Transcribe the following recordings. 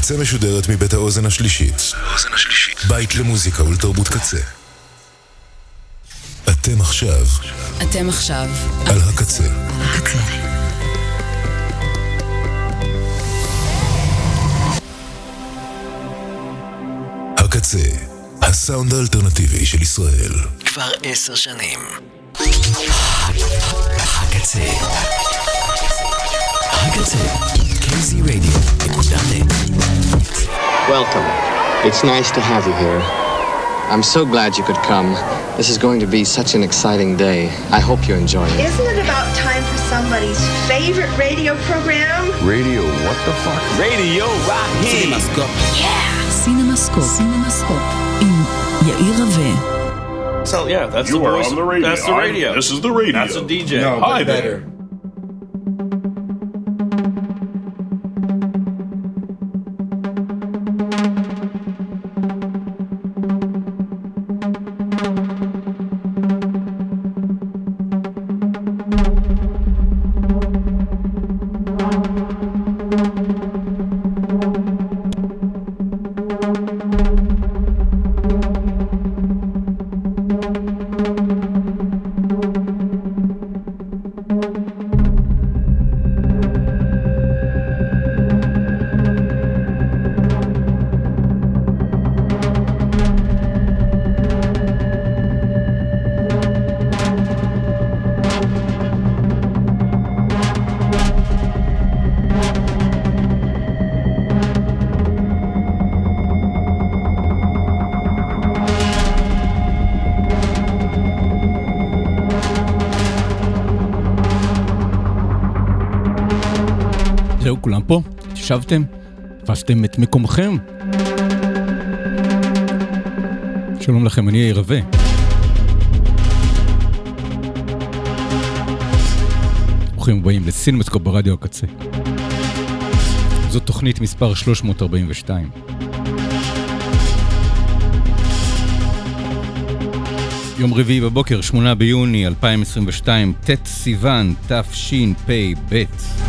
הקצה משודרת מבית האוזן השלישית. בית למוזיקה ולתרבות קצה. אתם עכשיו על הקצה. הקצה, הסאונד האלטרנטיבי של ישראל. כבר 10 שנים. הקצה. KZRadio.net. Welcome. It's nice to have you here. I'm so glad you could come. This is going to be such an exciting day. I hope you enjoy it. Isn't it about time for somebody's favorite radio program? Radio, what the fuck? Radio Rocky. CinemaScope. Yeah. CinemaScope. עם יאיר רווה. So yeah, that's you the voice. On the radio. That's the radio. This is the radio. That's a DJ. No, hi better. there. זהו, כולם פה? תשבתם? תפסתם את מקומכם? שלום לכם, אני יאיר רווה. ברוכים הבאים לסינמסקופ ברדיו הקצה. זאת תוכנית מספר 342. יום רביעי בבוקר, 8 ביוני 2022, ט' סיוון, תשפ"ב.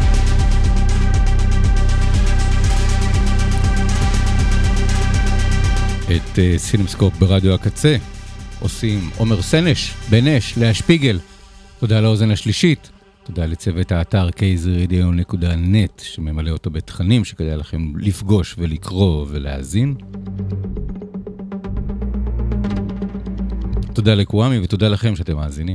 את סינמסקופ ברדיו הקצה עושים עומר סנש, בנש, לאה שפיגל. תודה לאוזן השלישית. תודה לצוות האתר KZRadio.net שממלא אותו בתכנים שכדאי לכם לפגוש ולקרוא ולהאזין. תודה לקוואמי ותודה לכם שאתם מאזינים.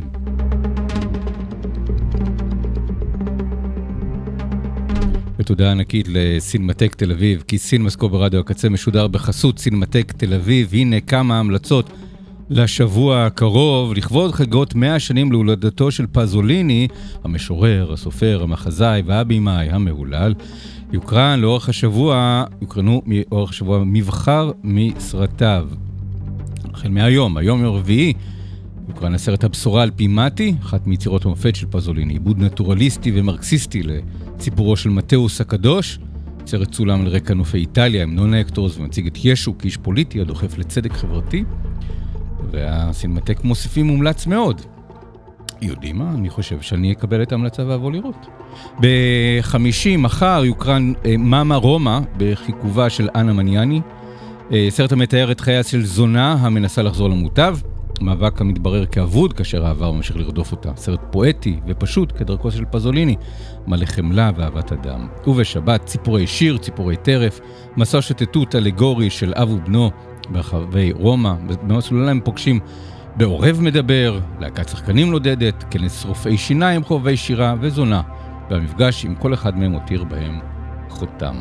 ותודה ענקית לסינמטק תל אביב, כי סינמסקופ ברדיו הקצה משודר בחסות סינמטק תל אביב. הנה כמה המלצות לשבוע הקרוב, לכבוד חגיגות 100 שנים להולדתו של פזוליני, המשורר, הסופר, המחזאי והבימאי המהולל. יוקרנו לאורך השבוע מבחר מסרטיו. החל מהיום, היום רביעי, יוקרן הסרט הבשורה על פי מתי, אחת מיצירות המופת של פזוליני, עיבוד נטורליסטי ומרקסיסטי לסיפורו של מתאוס הקדוש. סרט צולם על רקע נופי איטליה עם נון אקטורס ומציג את ישו כאיש פוליטי הדוחף לצדק חברתי. והסינמטק מוסיפים מומלץ מאוד. יודעים מה? אני חושב שאני אקבל את ההמלצה ואבוא לראות. ב-50 מחר יוקרן מאמה רומא בחיכובה של אנה מניאני. סרט המתאר את חייה של זונה המנסה לחזור למוטב. מאבק המתברר כאבוד כאשר העבר ממשיך לרדוף אותה. סרט פואטי ופשוט כדרכו של פזוליני, מלא חמלה ואהבת אדם. ובשבת ציפורי שיר, ציפורי טרף, מסע שתתות אלגורי של אב ובנו ברחבי רומא. במסלולה הם פוגשים בעורב מדבר, להקת שחקנים נודדת, כנס רופאי שיניים, חובבי שירה וזונה. והמפגש עם כל אחד מהם הותיר בהם חותם.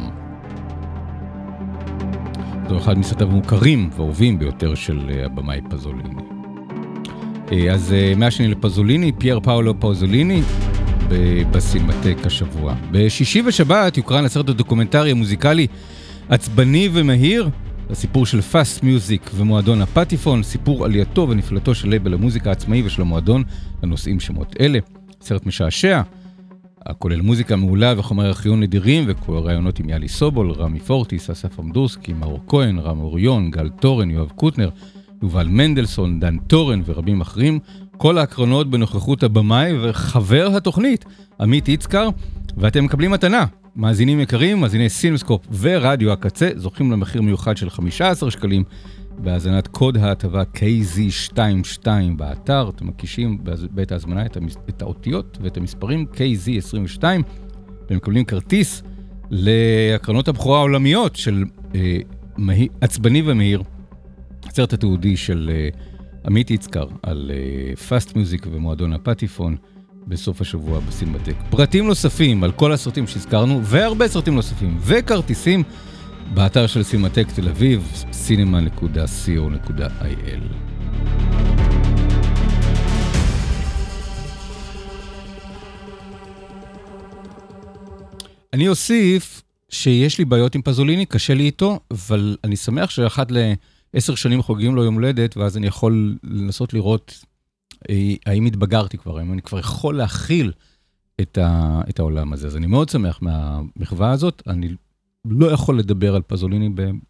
זו אחד מסרטיו המוכרים והאהובים ביותר של הבמאי פזוליני. אז 100 שנים לפזוליני, פייר פאולו פזוליני בסינמטק השבוע. בשישי ושבת יוקרן הסרט הדוקומנטרי המוזיקלי עצבני ומהיר, הסיפור של פאסט מיוזיק ומועדון הפטיפון, סיפור עלייתו ונפלתו של לייבל המוזיקה העצמאי ושל המועדון הנושאים שמות אלה. סרט משעשע, הכולל מוזיקה מעולה וחומרי ארכיון נדירים ורעיונות עם יאלי סובול, רמי פורטיס, אסף עמדורסקי, מאור כהן, רם אוריון, גל טורן, יואב קוטנר, יובל מנדלסון, דן טורן ורבים אחרים. כל ההקרנות בנוכחות הבמאי וחבר התוכנית, עמית יצקר, ואתם מקבלים מתנה. מאזינים יקרים, מאזיני סינמסקופ ורדיו הקצה, זוכים למחיר מיוחד של 15 שקלים, בהזנת קוד ההטבה KZ22 באתר. אתם מקישים בעת ההזמנה את האותיות ואת המספרים KZ22, אתם מקבלים כרטיס להקרנות הבכורה העולמיות של עצבני ומהיר, הסרט התיעודי של עמית יצקר על פאסט מיוזיק ומועדון הפטיפון בסוף השבוע בסינמטק. פרטים נוספים על כל הסרטים שהזכרנו והרבה סרטים נוספים וכרטיסים באתר של סינמטק תל אביב, cinema.co.il. אני אוסיף שיש לי בעיות עם פזוליני, קשה לי איתו, אבל אני שמח שאחת ל10 שנים חוגגים לו יום הולדת, ואז אני יכול לנסות לראות האם התבגרתי כבר, האם אני כבר יכול להכיל את העולם הזה. אז אני מאוד שמח מהמחווה הזאת. אני לא יכול לדבר על פזוליני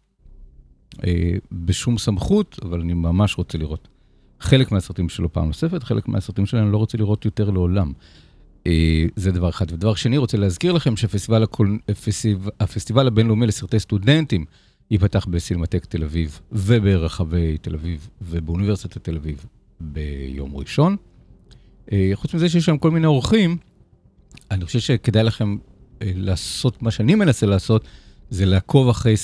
בשום סמכות, אבל אני ממש רוצה לראות חלק מהסרטים שלו פעם נוספת, חלק מהסרטים שלו אני לא רוצה לראות יותר לעולם. זה דבר אחד. ודבר שני, רוצה להזכיר לכם שהפסטיבל הבינלאומי לסרטי סטודנטים ייפתח בסינמטק תל אביב וברחבי תל אביב ובאוניברסיטת תל אביב ביום ראשון. חוץ מזה שיש שם כל מיני אורחים, אני חושב שכדאי לכם לעשות מה שאני מנסה לעשות, זה לעקוב אחרי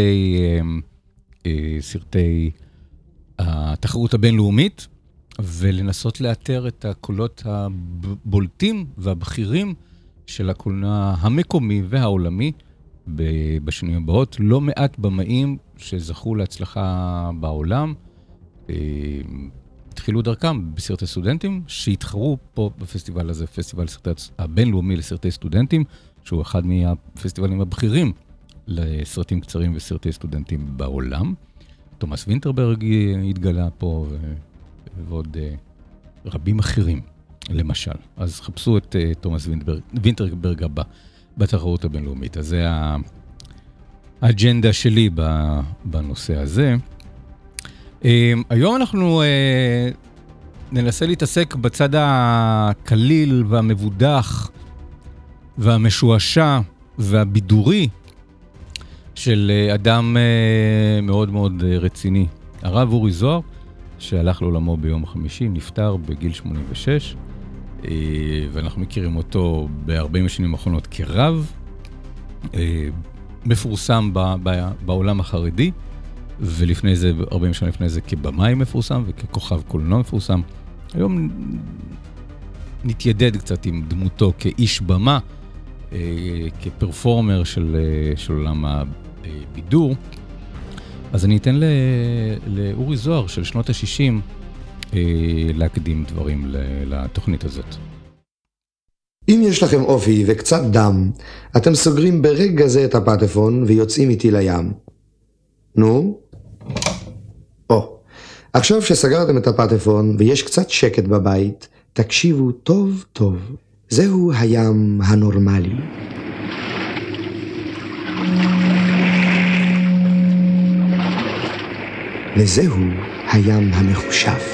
סרטי התחרות הבינלאומית, ולנסות לאתר את הקולות הבולטים והבכירים של הקולנוע המקומי והעולמי בשנים הבאות. לא מעט במאים שזכו להצלחה בעולם, התחילו דרכם בסרטי סטודנטים, שהתחרו פה בפסטיבל הזה, פסטיבל הבינלאומי לסרטי סטודנטים, שהוא אחד מהפסטיבלים הבכירים לסרטים קצרים וסרטי סטודנטים בעולם. תומאס וינטרברג התגלה פה, ועוד רבים אחרים, למשל. אז חפשו את תומאס וינטרברג הבא בתחרות הבינלאומית. אז זה האג'נדה שלי בנושא הזה. היום אנחנו ננסה להתעסק בצד הקליל והמבודח והמשועשע והבידורי של אדם מאוד מאוד רציני. הרב אורי זוהר, שהלך לעולמו ביום חמישי, נפטר בגיל 86, ואנחנו מכירים אותו ב-40 השנים האחרונות כרב, מפורסם בעולם החרדי, ולפני זה, 40 שנה לפני זה, כבמאי מפורסם וככוכב קולנוע מפורסם. היום נתיידד קצת עם דמותו כאיש במה, כפרפורמר של עולם הבידור. אז אני אתן לאורי זוהר של שנות ה-60 להקדים דברים לתוכנית הזאת. אם יש לכם אופי וקצת דם, אתם סוגרים ברגע זה את הפטפון ויוצאים איתי לים. נו? עכשיו שסגרתם את הפטפון ויש קצת שקט בבית, תקשיבו טוב טוב. זהו הים הנורמלי. וזהו הים המחושף.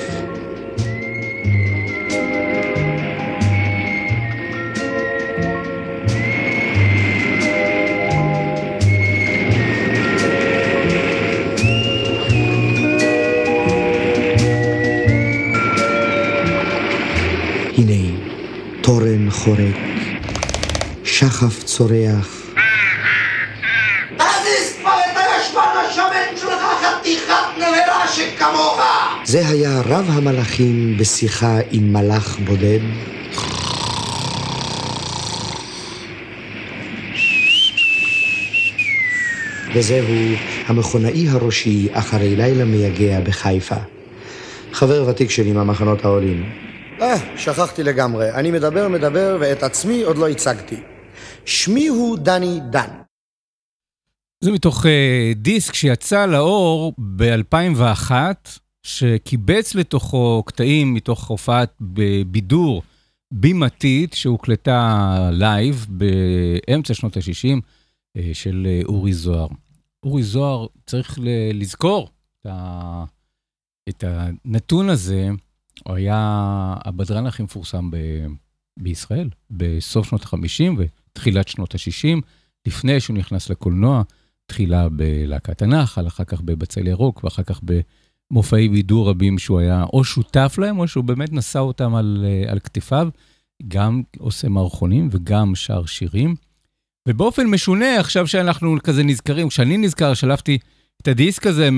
הנה, תורן חורק, שחף צורח. תזיז כבר את הישבן השמן שלך, חתיכת נבלה שכמוך! זה היה רב המלאכים בשיחה עם מלאך בודד. וזהו המכונאי הראשי אחרי לילה מייגע בחיפה. חבר ותיק שלי מהמחנות העולים. שכחתי לגמרי. אני מדבר ואת עצמי עוד לא הצגתי. שמי הוא דני דן. זה מתוך דיסק שיצא לאור ב-2001, שקיבץ לתוכו קטעים מתוך הופעת בבידור בימתית, שהוקלטה לייב באמצע שנות ה-60 של אורי זוהר. אורי זוהר צריך לזכור את הנתון הזה, הוא היה הבדרן הכי מפורסם בישראל, בסוף שנות ה-50 תחילת שנות ה-60, לפני שהוא נכנס לקולנוע, תחילה בלהקת הנחל, אחר כך בבצל ירוק, ואחר כך במופעי בידור רבים שהוא היה או שותף להם, או שהוא באמת נשא אותם על כתפיו, גם עושה מערכונים וגם שר שירים. ובאופן משונה, עכשיו שאנחנו כזה נזכרים, כשאני נזכר, שלפתי את הדיסק הזה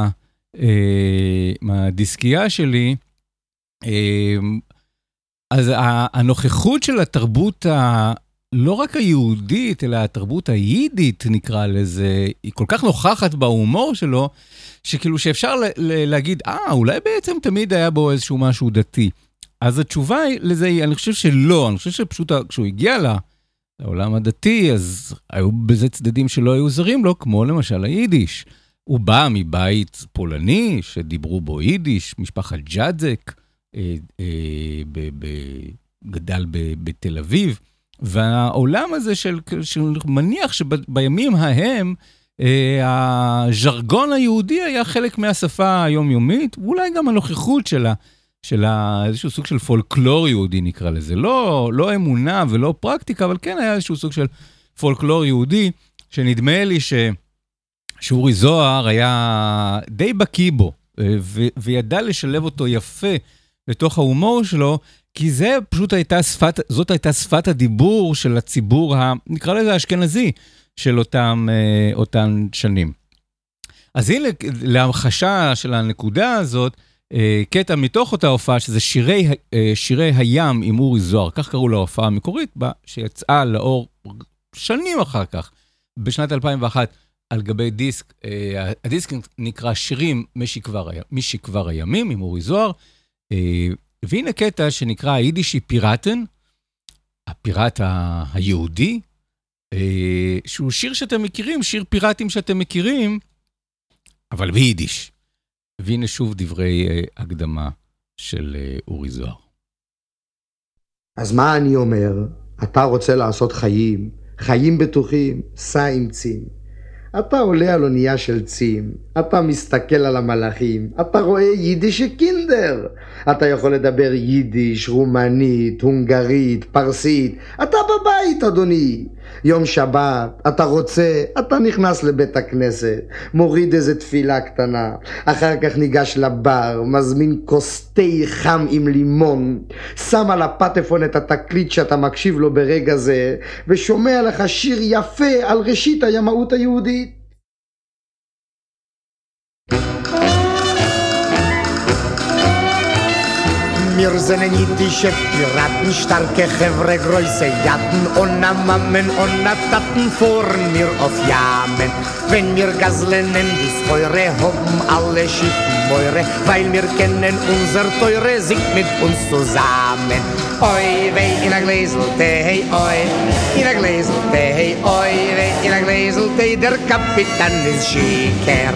מהדיסקייה שלי, אז הנוכחות של התרבות לא רק היהודית, אלא התרבות היידית נקרא לזה, היא כל כך נוכחת בהומור שלו, שכאילו שאפשר להגיד, אולי בעצם תמיד היה בו איזשהו משהו דתי. אז התשובה לזה היא, אני חושב שלא, אני חושב שפשוט כשהוא הגיע לעולם הדתי, אז היו בזה צדדים שלא היו זרים לו, כמו למשל היידיש. הוא בא מבית פולני, שדיברו בו יידיש, משפחת ג'אדזק, גדל בתל אביב, והעולם הזה שמניח שבימים ההם, הז'רגון היהודי היה חלק מהשפה היומיומית, ואולי גם הנוכחות של איזשהו סוג של פולקלור יהודי נקרא לזה, לא אמונה ולא פרקטיקה, אבל כן היה איזשהו סוג של פולקלור יהודי, שנדמה לי שאורי זוהר היה די בקיא בו, וידע לשלב אותו יפה לתוך ההומור שלו, כי זאת הייתה שפת הדיבור של הציבור, נקרא לזה האשכנזי, של אותן שנים. אז הנה, להמחשה של הנקודה הזאת, קטע מתוך אותה הופעה, שזה שירי הים עם אורי זוהר, כך קראו להופעה המקורית, שיצאה לאור שנים אחר כך, בשנת 2001, על גבי דיסק, הדיסק נקרא שירים משכבר הימים עם אורי זוהר, והנה קטע שנקרא היידישי פיראטן, הפיראט היהודי, שהוא שיר שאתם מכירים, שיר פיראטים שאתם מכירים, אבל ביידיש. והנה שוב דברי הקדמה של אורי זוהר. אז מה אני אומר? אתה רוצה לעשות חיים בטוחים, סע עם צים. אתה עולה על אונייה של צים, אתה מסתכל על המלאכים, אתה רואה יידיש קינדר. אתה יכול לדבר יידיש, רומנית, הונגרית, פרסית. אתה בבית, אדוני. יום שבת, אתה רוצה, אתה נכנס לבית הכנסת, מוריד איזה תפילה קטנה, אחר כך ניגש לבר, מזמין כוס תה חם עם לימון, שם על הפטפון את התקליט שאתה מקשיב לו ברגע זה, ושומע לך שיר יפה על ראשית הימאות היהודית. Wir sind jüdische Piraten, starke Chevre, große Jatten, ohne Mammen, ohne Taten, fahren wir auf Jamen. Wenn wir Gaslenen die Feuere haben, alle Schiffen Meure, weil wir kennen unser Teure, singt mit uns zusammen. Oi, weh, in a Gläselte, hey, oi, in a Gläselte, hey, oi, weh, in a Gläselte, der Kapitän ist schicker.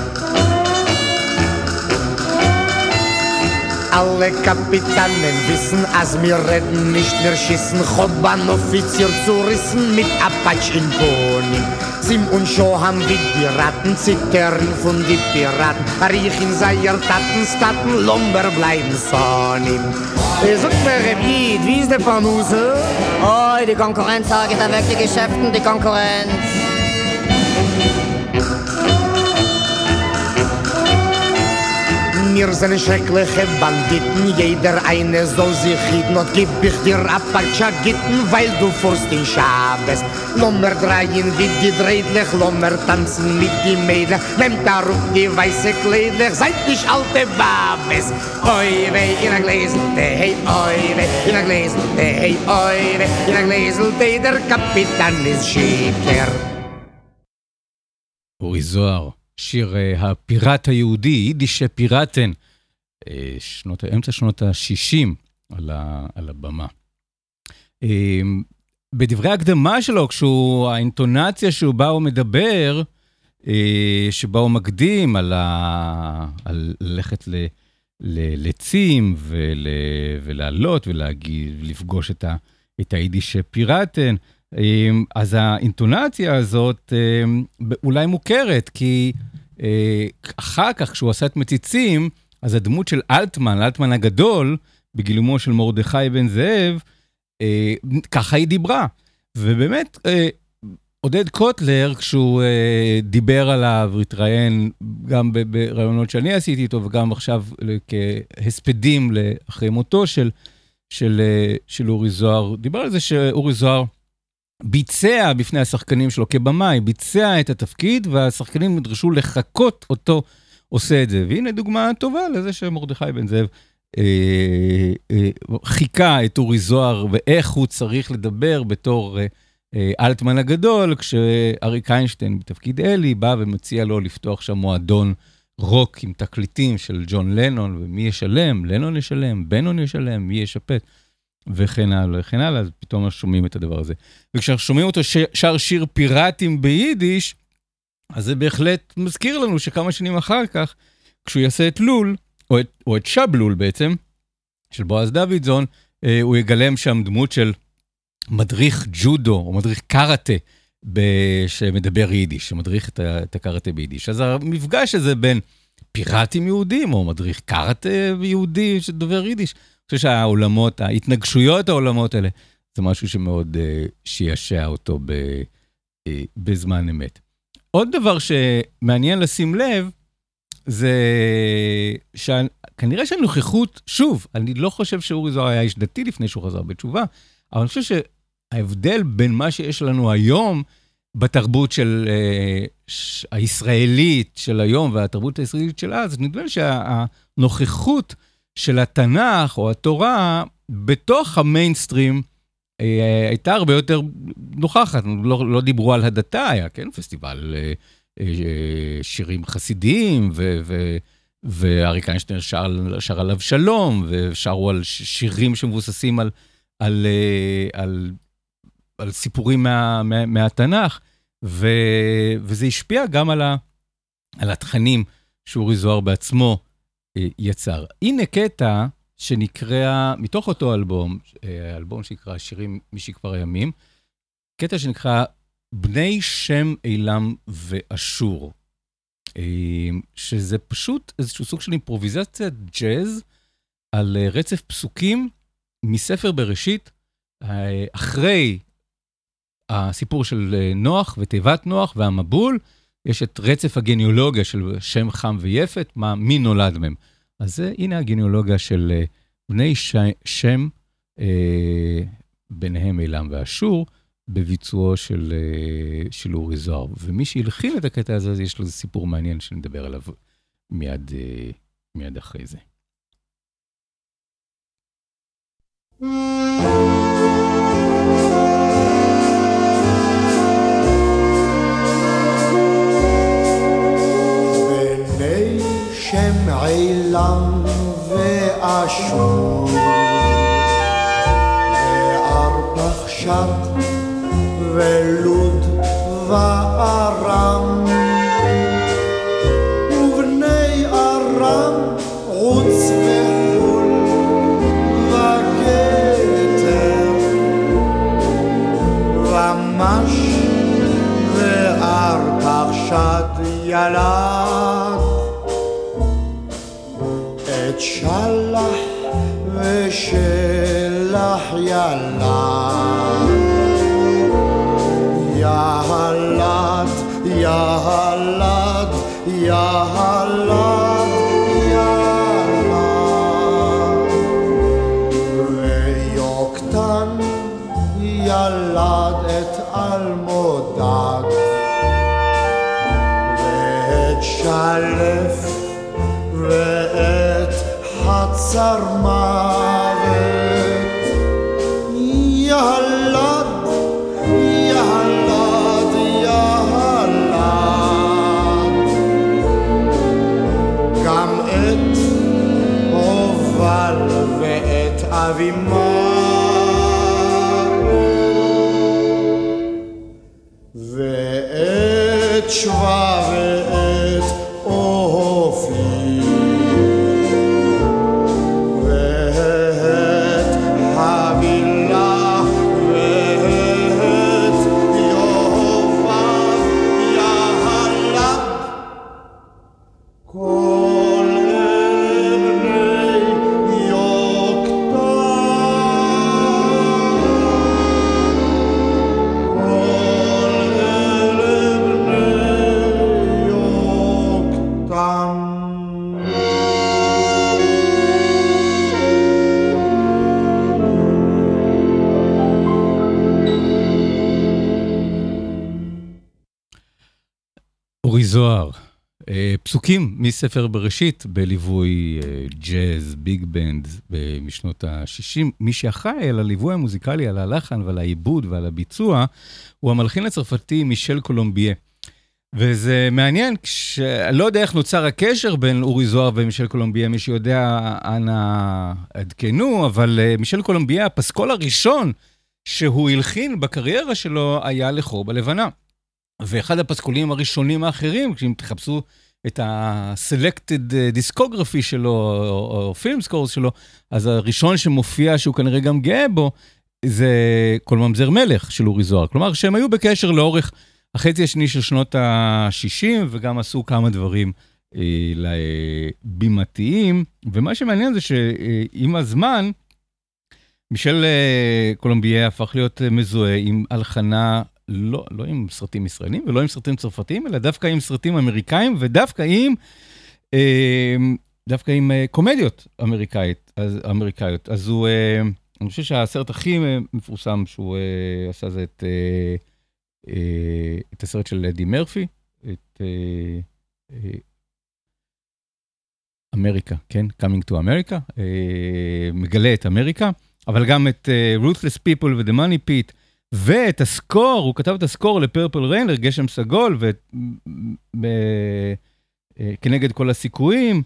Alle Kapitänen wissen, als wir reden, nicht mehr schießen, Choban Offizier zu rissen mit Apatsch in Pony. Sim und Show haben wie Piraten, zittern von die Piraten, riechen seier Taten, Staten, Lomber bleiben Sonnen. Sagt mir, Rebid, wie ist der Panuse? Oh, die Konkurrenz, sage ich, da weg die Geschäften, die Konkurrenz. Wir sind schreckliche Banditen, jeder eine soll sich hüten, und gib ich dir Apatscha gitten, weil du fährst in Schabes. Lommer drehen wie die Dreidlich, Lommer tanzen mit die Mädel, nehmt darum die weiße Kleidlich, seid nicht alte Babes. Oi weh, in a Gläselte, hey, oi weh, in a Gläselte, hey, oi weh, in a Gläselte, der Kapitän ist schicker. אורי זוהר. שיר הפיראט היהודי, יידיש פיראטן, אמצע שנות ה-60 על הבמה. בדברי הקדמה שלו, האינטונציה שהוא בא ומדבר, שבה הוא מקדים על ללכת לצים ולעלות ולפגוש את היידיש פיראטן, אז האינטונציה הזאת אולי מוכרת, כי אחר כך כשהוא עשה את מציצים, אז הדמות של אלטמן הגדול, בגילומו של מרדכי בן זאב, ככה היא דיברה. ובאמת, עודד קוטלר, כשהוא דיבר עליו, התראיין גם ברעיונות שאני עשיתי איתו, וגם עכשיו כהספדים אחרי מותו של אורי זוהר, דיבר על זה שאורי זוהר ביצע בפני השחקנים שלו כבמאי, ביצע את התפקיד, והשחקנים נדרשו לחכות אותו עושה את זה. והנה דוגמה טובה לזה שמרדכי בן זאב חיכה את אורי זוהר, ואיך הוא צריך לדבר בתור אלטמן הגדול, כשאריק איינשטיין בתפקיד אלי בא ומציע לו לפתוח שם מועדון רוק עם תקליטים של ג'ון לנון, ומי ישלם? לנון ישלם, בנון ישלם, מי ישפט? וכן הלאה, וכן הלאה, אז פתאום שומעים את הדבר הזה. וכשאנחנו שומעים אותו שר שיר פיראטים ביידיש, אז זה בהחלט מזכיר לנו שכמה שנים אחר כך, כשהוא יעשה את לול, או את שבלול בעצם, של בועז דוידזון, הוא יגלם שם דמות של מדריך ג'ודו, או מדריך קראטה, שמדבר יידיש, שמדריך את הקראטה ביידיש. אז המפגש הזה בין פיראטים יהודים, או מדריך קראטה יהודי שדובר יידיש, אני חושב שהעולמות, ההתנגשויות העולמות האלה, זה משהו שמאוד שישע אותו בזמן אמת. עוד דבר שמעניין לשים לב, זה כנראה שהנוכחות, שוב, אני לא חושב שאורי זוהר היה איש דתי לפני שהוא חזר בתשובה, אבל אני חושב שההבדל בין מה שיש לנו היום, בתרבות של הישראלית של היום, והתרבות הישראלית של אז, נדמה לי שהנוכחות של התנ"ך או התורה, בתוך המיינסטרים, הייתה הרבה יותר נוכחת. לא דיברו על הדתה, היה, כן? פסטיבל שירים חסידיים, ואריק איינשטיין שר עליו שלום, ושרו על שירים שמבוססים על סיפורים מהתנ"ך, וזה השפיע גם על התכנים שאורי זוהר בעצמו יצר. הנה קטע שנקרא, מתוך אותו אלבום שנקרא שירים משכבר הימים, קטע שנקרא בני שם אילם ואשור, שזה פשוט איזשהו סוג של אימפרוביזציית ג'אז, על רצף פסוקים מספר בראשית, אחרי הסיפור של נוח ותיבת נוח והמבול, יש את רצף הגניאולוגיה של שם חם ויפת, מי נולד מהם. אז הנה הגניאולוגיה של בני שם, ביניהם אילם ואשור, בביצועו של אורי זוהר. ומי שהלחין את הקטע הזה, אז יש לו סיפור מעניין שנדבר עליו מיד אחרי זה. בני שם אילם ואשור וארפחשד ולוד וארם ובני ארם רוץ וחול וכתר ומש וארפחשד ילד את שלח ושלח ילד יהלד, יהלד, יהלד, יהלד ויוקטן ילד את אלמודד ואת שלף ואת חצר מוות יהלד, יהלד, יהלד גם את הובל ואת אבימר ואת שווה ואת אופי ואת הבילה ואת יובב יהלד כל בני יוקטן אורי זוהר, פסוקים מספר בראשית בליווי ג'אז, ביג בנד משנות ה-60. מי שאחראי על הליווי המוזיקלי, על הלחן ועל העיבוד ועל הביצוע, הוא המלחין הצרפתי מישל קולומביה. וזה מעניין, לא יודע איך נוצר הקשר בין אורי זוהר ומישל קולומביה, מי שיודע אנא עדכנו, אבל מישל קולומביה, הפסקול הראשון שהוא הלחין בקריירה שלו היה לחור בלבנה. ואחד הפסקולים הראשונים האחרים, כשאם תחפשו את ה-selected discography שלו, או film scores שלו, אז הראשון שמופיע, שהוא כנראה גם גאה בו, זה כל ממזר מלך של אורי זוהר. כלומר, שהם היו בקשר לאורך החצי השני של שנות ה-60, וגם עשו כמה דברים לבימתיים. ומה שמעניין זה שעם הזמן, מישל קולומביה הפך להיות מזוהה עם הלחנה, לא עם סרטים ישראלים ולא עם סרטים צרפתיים, אלא דווקא עם אמריקאים, ודווקא עם קומדיות אמריקאיות. אז הוא, אני חושב שהסרט הכי מפורסם שהוא עשה זה את הסרט של אדי מרפי, את אמריקה, כן? Coming to America, מגלה את אמריקה, אבל גם את Ruthless People ו-The Money Pit, ואת הסקור, הוא כתב את הסקור לפרפל ריין, לגשם סגול, כנגד כל הסיכויים,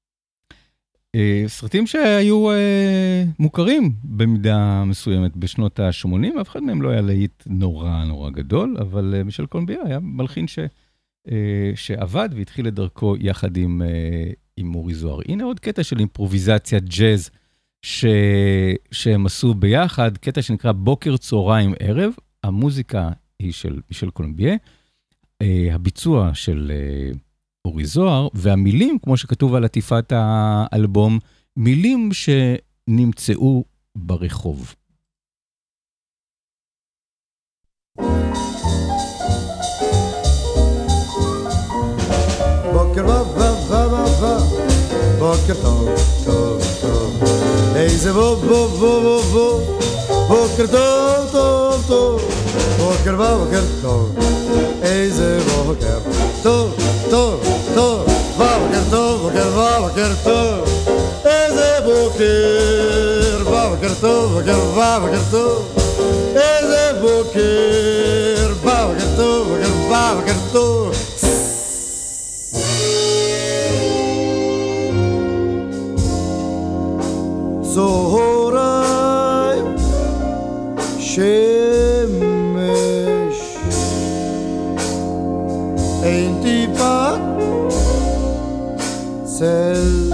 סרטים שהיו מוכרים במידה מסוימת בשנות ה-80, אף אחד מהם לא היה להיט נורא נורא גדול, אבל מישל קולומביה היה מלחין שעבד והתחיל את דרכו יחד עם אורי זוהר. הנה עוד קטע של אימפרוביזציית ג'אז, שהם עשו ביחד, קטע שנקרא בוקר, צהריים, ערב. המוזיקה היא של מישל קולומביה, הביצוע של אורי זוהר, והמילים, כמו שכתוב על עטיפת האלבום, מילים שנמצאו ברחוב. בוקר בוקר טוב טוב טוב איזה בוקר טוב טוב טוב בוקר טוב איזה בוקר טוב טוב טוב בוקר טוב איזה בוקר טוב איזה בוקר טוב צהריים שמש אין טיפת צל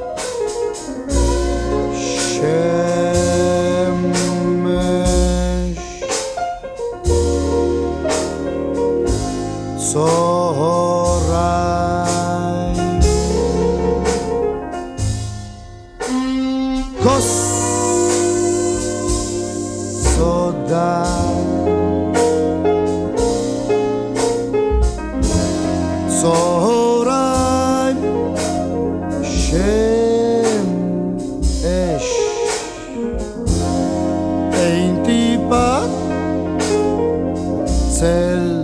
שמש צהריים כוס סודה צהריים שמש אין טיפת צל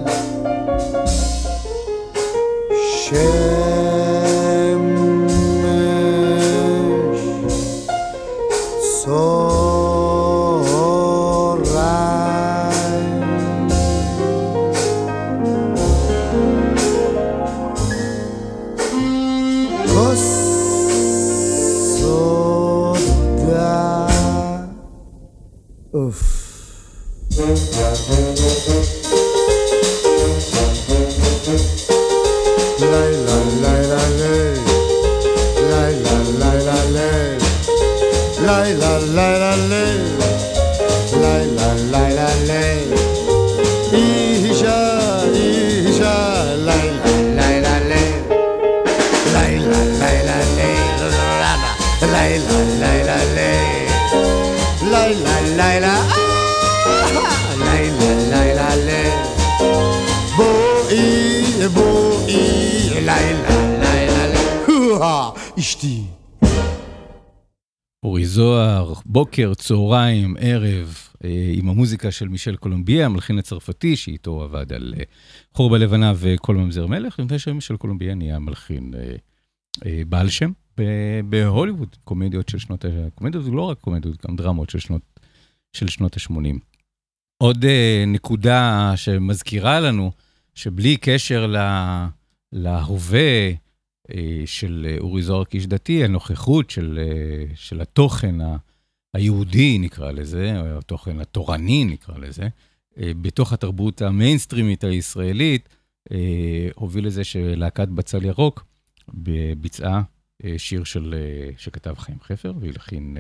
אורי זוהר, בוקר, צהריים, ערב, עם המוזיקה של מישל קולומביה, המלחין הצרפתי, שאיתו עבד על חור בלבנה וכל ממזר מלך, לפני שמישל קולומביה נהיה מלחין בעל שם בהוליווד, קומדיות של שנות, קומדיות זה לא רק קומדיות, גם דרמות של שנות ה-80. עוד נקודה שמזכירה לנו, שבלי קשר להווה של אורי זוהר כאיש דתי, הנוכחות של התוכן היהודי נקרא לזה, או התוכן התורני נקרא לזה, בתוך התרבות המיינסטרימית הישראלית, הוביל לזה שלהקת בצל ירוק ביצעה שיר שכתב חיים חפר, והלחין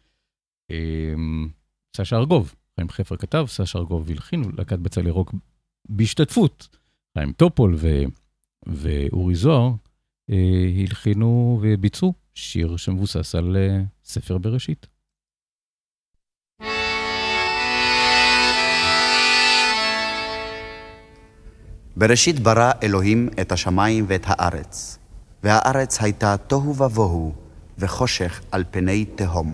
סשה ארגוב. חיים חפר כתב, סשה ארגוב והלחין, להקת בצל ירוק בהשתתפות. חיים טופול ואורי זוהר הלחינו וביצעו שיר שמבוסס על ספר בראשית. בראשית ברא אלוהים את השמיים ואת הארץ, והארץ הייתה תוהו ובוהו, וחושך על פני תהום.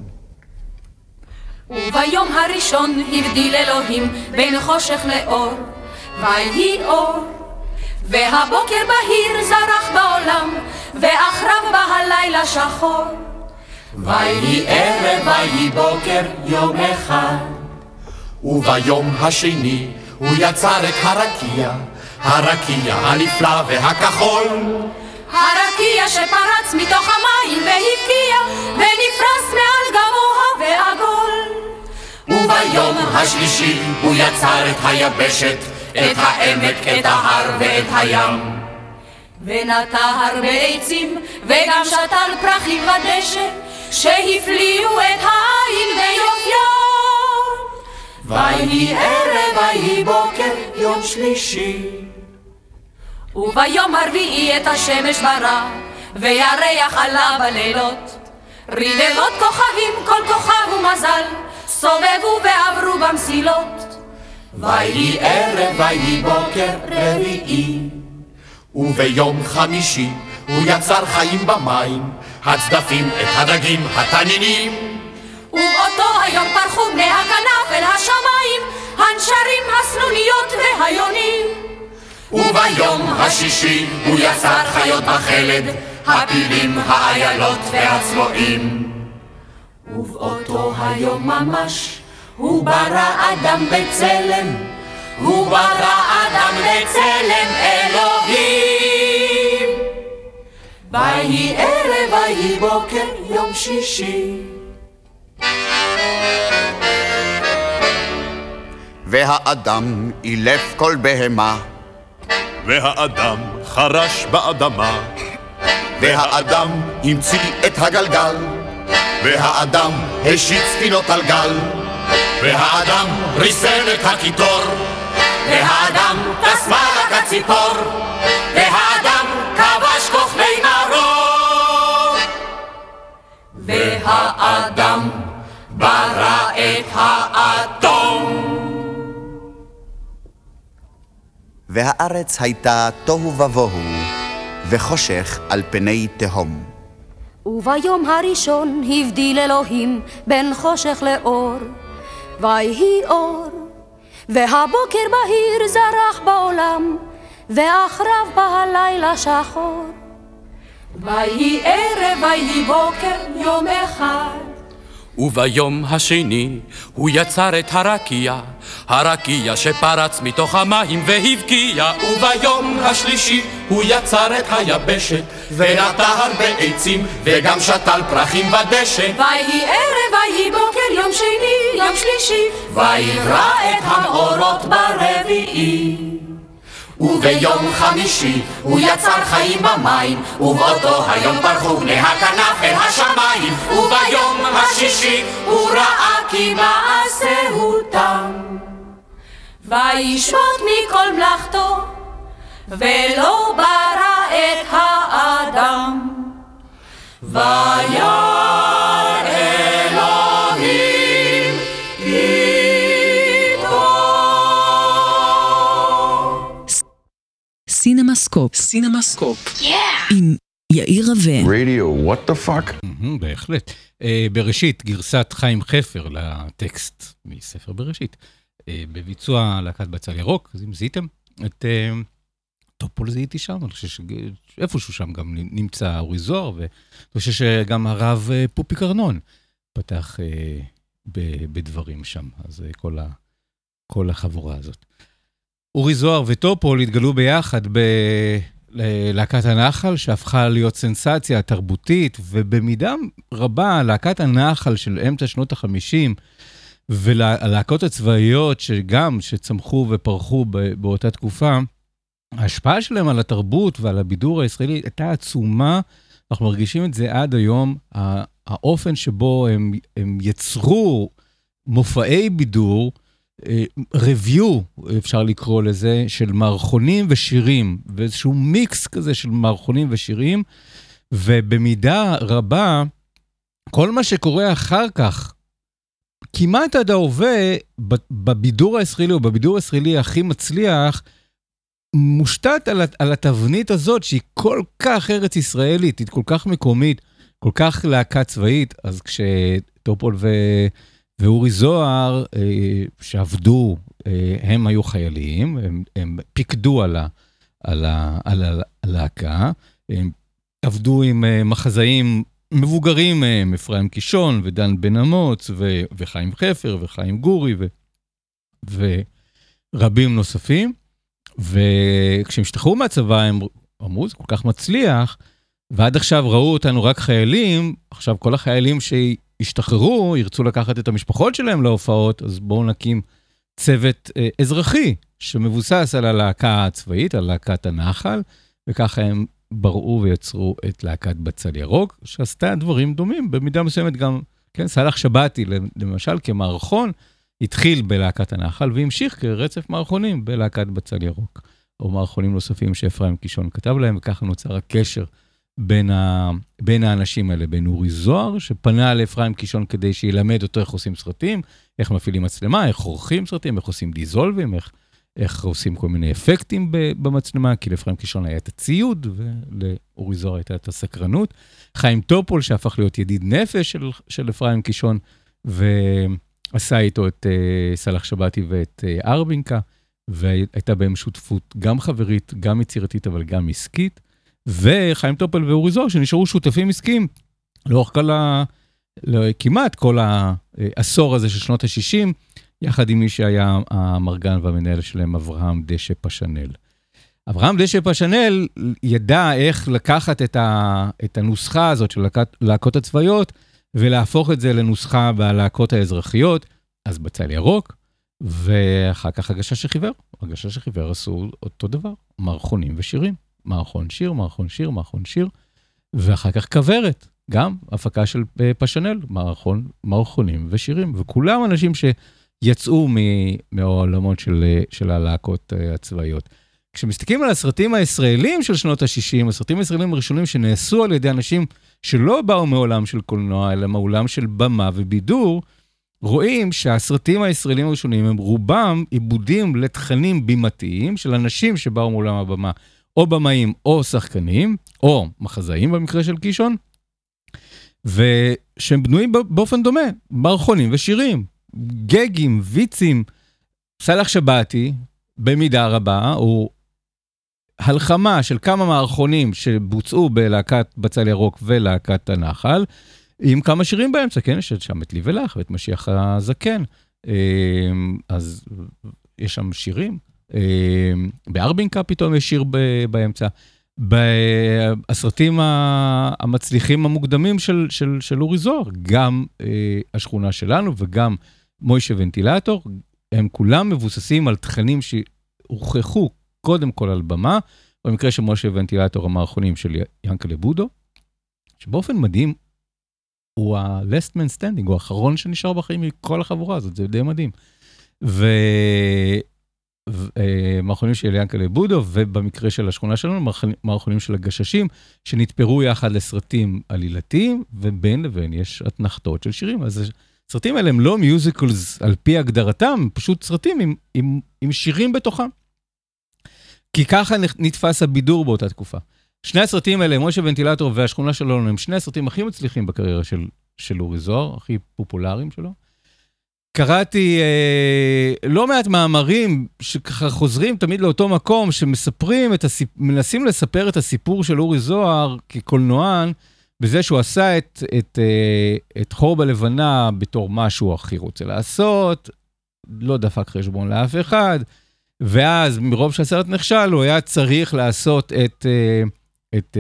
וביום הראשון הבדיל אלוהים בין חושך לאור, ויהי אור. והבוקר בהיר זרח בעולם, ואחריו בא הלילה שחור. ויהי ערב ויהי בוקר יום אחד. וביום השני הוא יצר את הרקיע הנפלא והכחול. הרקיע שפרץ מתוך המים והבקיע, ונפרס מעל גבוה ועגול. וביום השלישי הוא יצר את היבשת, את העמק, את ההר ואת הים. ונטע הרבה עצים, וגם שתל פרחים ודשא, שהפליאו את העין ביופיום. ויהי ערב ויהי בוקר יום שלישי. וביום הרביעי את השמש ברא, וירח עלה בלילות. רבבות כוכבים, כל כוכב ומזל, סובבו ועברו במסילות. ויהי ערב ויהי בוקר רביעי. וביום חמישי הוא יצר חיים במים, הצדפים, את הדגים, התנינים. ובאותו היום פרחו בני הכנף אל השמיים, הנשרים, הסנוניות והיונים. וביום השישי הוא יצר חיות בחלד, הפילים, האיילות והצבועים. ובאותו היום ממש הוא ברא אדם בצלם, הוא ברא אדם בצלם אלוהים. ויהי ערב ויהי בוקר יום שישי. והאדם אילף כל בהמה, והאדם חרש באדמה, והאדם המציא את הגלגל, והאדם השיט ספינות על גל, והאדם ריסן את הקיטור, והאדם טס מעלה כציפור, והאדם כבש כוכבי מרום. והאדם ברא את האטום. והארץ הייתה תוהו ובוהו, וחושך על פני תהום. וביום הראשון הבדיל אלוהים בין חושך לאור, ויהי אור. והבוקר בהיר זרח בעולם, ואחריו בא הלילה שחור. ויהי ערב ויהי בוקר יום אחד. וביום השני הוא יצר את הרקיע שפרץ מתוך המים והבקיע. וביום השלישי הוא יצר את היבשת, ונטע הרבה עצים, וגם שתל פרחים ודשא. ויהי ערב ויהי בוקר יום שני, יום שלישי, ויברא את המאורות ברביעי. וביום חמישי הוא יצר חיים במים, ובאותו היום פרחו בני הכנף אל השמיים. וביום השישי הוא ראה כי מעשהו תם, וישמוט מכל מלאכתו, ולא ברא את האדם. וירא אלוהים איתו. סינמסקופ עם יאיר רווה. רדיו, what the fuck? בהחלט. בראשית, גרסת חיים חפר לטקסט מספר בראשית, בביצוע להקת בצל ירוק, אז אם זיתם את טופול זיהיתי שם, אני חושב שאיפשהו שם גם נמצא אורי זוהר, ואני חושב שגם הרב פופיק ארנון פתח בדברים שם, אז כל החבורה הזאת. אורי זוהר וטופול התגלו ביחד בלהקת הנחל, שהפכה להיות סנסציה תרבותית, ובמידה רבה להקת הנחל של אמצע שנות ה-50, ולהקות הצבאיות שצמחו ופרחו באותה תקופה, ההשפעה שלהם על התרבות ועל הבידור הישראלי הייתה עצומה, אנחנו מרגישים את זה עד היום, האופן שבו הם יצרו מופעי בידור, review, אפשר לקרוא לזה, של מערכונים ושירים, ואיזשהו מיקס כזה של מערכונים ושירים, ובמידה רבה, כל מה שקורה אחר כך, כמעט עד ההווה, בבידור הישראלי, או בבידור הישראלי הכי מצליח, מושתת על התבנית הזאת, שהיא כל כך ארץ ישראלית, היא כל כך מקומית, כל כך להקה צבאית, אז כשטופול ואורי זוהר, שעבדו, הם היו חיילים, הם פיקדו על הלהקה, הם עבדו עם מחזאים מבוגרים, אפרים קישון ודן בן אמוץ, וחיים חפר וחיים גורי, ורבים נוספים, וכשהם השתחררו מהצבא, הם אמרו, זה כל כך מצליח, ועד עכשיו ראו אותנו רק חיילים, עכשיו כל החיילים שהשתחררו, ירצו לקחת את המשפחות שלהם להופעות, אז בואו נקים צוות אזרחי, שמבוסס על הלהקה הצבאית, על להקת הנחל, וככה הם בראו ויצרו את להקת בצל ירוק, שעשתה דברים דומים, במידה מסוימת גם, כן, סלח שבתי, למשל, כמערכון, התחיל בלהקת הנחל, והמשיך כרצף מערכונים בלהקת בצל ירוק, או מערכונים נוספים שאפרים קישון כתב להם, וככה נוצר הקשר בין האנשים האלה, בין אורי זוהר, שפנה לאפרים קישון כדי שילמד אותו איך עושים סרטים, איך מפעילים מצלמה, איך עורכים סרטים, איך עושים דיזולבים, איך עושים כל מיני אפקטים במצלמה, כי לאפרים קישון היה את הציוד, ולאורי זוהר הייתה את הסקרנות. חיים טופול, שהפך להיות ידיד נפש של אפרים קישון, ועשה איתו את סלח שבתי ואת ארבינקה, והייתה בהם שותפות גם חברית, גם יצירתית, אבל גם עסקית. וחיים טופול ואורי זוהר, שנשארו שותפים עסקיים, לאורך כמעט כל העשור הזה של שנות ה-60, יחד עם מי שהיה המרגן והמנהל שלהם, אברהם דשא פשנל. אברהם דשא פשנל ידע איך לקחת את הנוסחה הזאת של להקות הצבאיות, ולהפוך את זה לנוסחה בלהקות האזרחיות, אז בצל ירוק, ואחר כך הגשש החיוור. הגשש החיוור עשו אותו דבר, מערכונים ושירים. מערכון שיר, מערכון שיר, מערכון שיר, ואחר כך כברת, גם הפקה של פשנל, מערכונים ושירים, וכולם אנשים שיצאו מהעולמות של הלהקות הצבאיות. כשמסתכלים על הסרטים הישראלים של שנות ה-60, הסרטים הישראלים הראשונים שנעשו על ידי אנשים שלא באו מעולם של קולנוע, אלא מעולם של במה ובידור, רואים שהסרטים הישראלים הראשונים הם רובם עיבודים לתכנים בימתיים של אנשים שבאו מעולם הבמה, או במאים או שחקנים, או מחזאים במקרה של קישון, ושהם בנויים באופן דומה, מערכונים ושירים, גגים, ויצים. סלח שבתי, במידה רבה, הוא הלחמה של כמה מערכונים שבוצעו בלהקת בצל ירוק ולהקת הנחל, עם כמה שירים באמצע, כן? יש שם את לי ולך ואת משיח הזקן, אז יש שם שירים, בארבינקה פתאום יש שיר באמצע, בסרטים המצליחים המוקדמים של אורי זוהר, גם השכונה שלנו וגם מוישה ונטילטור, הם כולם מבוססים על תכנים שהוכחו קודם כל על במה, במקרה של מוישה ונטילטור המערכונים של ינקלה בודו, שבאופן מדהים, הוא ה-last man standing, הוא האחרון שנשאר בחיים מכל החבורה הזאת, זה די מדהים. מערכונים של ינקלה בודו, ובמקרה של השכונה שלנו, מערכונים של הגששים, שנתפרו יחד לסרטים עלילתיים, ובין לבין יש התנחתות של שירים. אז הסרטים האלה הם לא מיוזיקלס על פי הגדרתם, פשוט סרטים עם שירים בתוכם. כי ככה נתפס הבידור באותה תקופה. שני הסרטים האלה, מוישה ונטילטור והשכונה שלנו, הם שני הסרטים הכי מצליחים בקריירה של אורי זוהר, הכי פופולריים שלו. קראתי לא מעט מאמרים שככה חוזרים תמיד לאותו מקום, שמספרים מנסים לספר את הסיפור של אורי זוהר כקולנוען, בזה שהוא עשה את חור בלבנה בתור מה שהוא הכי רוצה לעשות, לא דפק חשבון לאף אחד, ואז מרוב שהסרט נכשל, הוא היה צריך לעשות את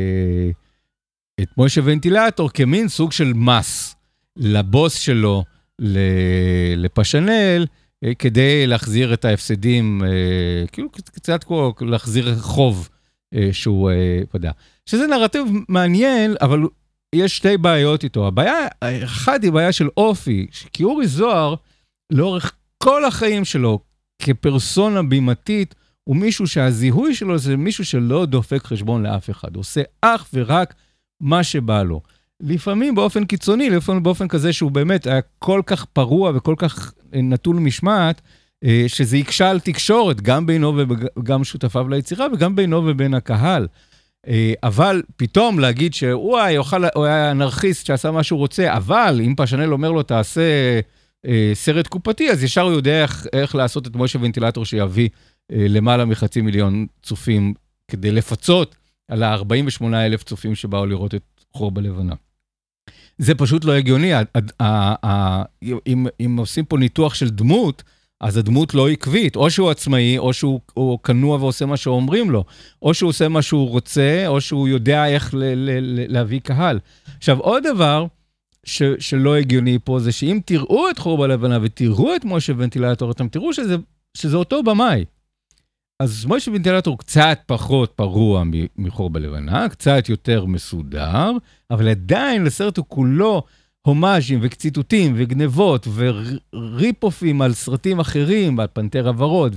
מוישה ונטילטור כמין סוג של מס לבוס שלו, לפשנל, כדי להחזיר את ההפסדים, כאילו קצת כמו להחזיר חוב שהוא פדע. שזה נרטיב מעניין, אבל יש שתי בעיות איתו. הבעיה, אחת היא בעיה של אופי, כי אורי זוהר, לאורך כל החיים שלו, כפרסונה בימתית, הוא מישהו שהזיהוי שלו זה מישהו שלא דופק חשבון לאף אחד. הוא עושה אך ורק מה שבא לו. לפעמים באופן קיצוני, לפעמים באופן כזה שהוא באמת היה כל כך פרוע וכל כך נטול משמעת, שזה יקשה על תקשורת, גם בינו וגם שותפיו ליצירה, וגם בינו ובין הקהל. אבל פתאום להגיד שהוא היה אנרכיסט שעשה מה שהוא רוצה, אבל אם פשנל אומר לו תעשה סרט קופתי, אז ישר הוא יודע איך לעשות את מוישה ונטילטור שיביא למעלה מ500,000 צופים, כדי לפצות על 48,000 צופים שבאו לראות את חור בלבנה. זה פשוט לא הגיוני. אם עושים פה ניתוח של דמות, אז הדמות לא עקבית. או שהוא עצמאי, או שהוא כנוע ועושה מה שאומרים לו. או שהוא עושה מה שהוא רוצה, או שהוא יודע איך להביא קהל. עכשיו, עוד דבר שלא הגיוני פה, זה שאם תראו את חור בלבנה ותראו את מוישה ונטילטור, אתם תראו שזה אותו במאי. אז מוישה ונטילטור קצת פחות פרוע מחור בלבנה, קצת יותר מסודר, אבל עדיין לסרט הוא כולו הומאז'ים וקציטוטים וגנבות וריפופים על סרטים אחרים, על פנתר הוורוד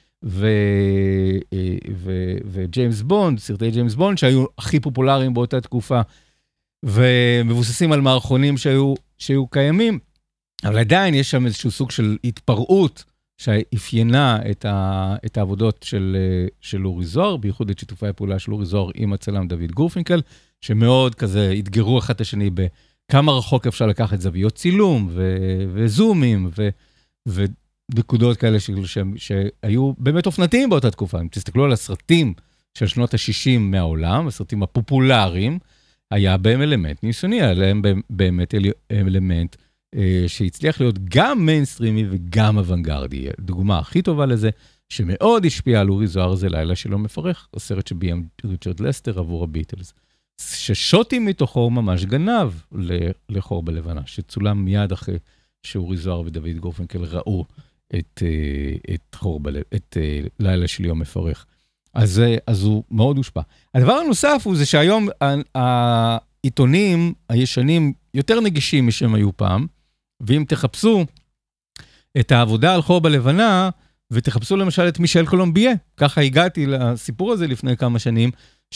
וג'יימס בונד, סרטי ג'יימס בונד שהיו הכי פופולריים באותה תקופה, ומבוססים על מערכונים שהיו קיימים, אבל עדיין יש שם איזשהו סוג של התפרעות, שאפיינה את העבודות של אורי זוהר, בייחוד את שיתופי הפעולה של אורי זוהר עם הצלם דוד גורפינקל, שמאוד כזה התגרו אחד השני בכמה רחוק אפשר לקחת זוויות צילום וזומים ונקודות כאלה שהיו באמת אופנתיים באותה תקופה. אם תסתכלו על הסרטים של שנות ה-60 מהעולם, הסרטים הפופולריים, היה בהם אלמנט ניסיוני, היה להם באמת אלמנט שהצליח להיות גם מיינסטרימי וגם אוונגרדי. דוגמה הכי טובה לזה, שמאוד השפיע על אורי זוהר, זה לילה שלא מפרך, הסרט שביים ריצ'רד לסטר עבור הביטלס, ששוטים מתוכו ממש גנב לחור בלבנה, שצולם מיד אחרי שאורי זוהר ודוד גורפינקל ראו את לילה של יום מפרך. אז הוא מאוד הושפע. הדבר הנוסף הוא זה שהיום העיתונים הישנים יותר נגישים משהם היו פעם, ואם תחפשו את העבודה על חור בלבנה, ותחפשו למשל את מישל קולומביה, ככה הגעתי לסיפור הזה לפני כמה שנים,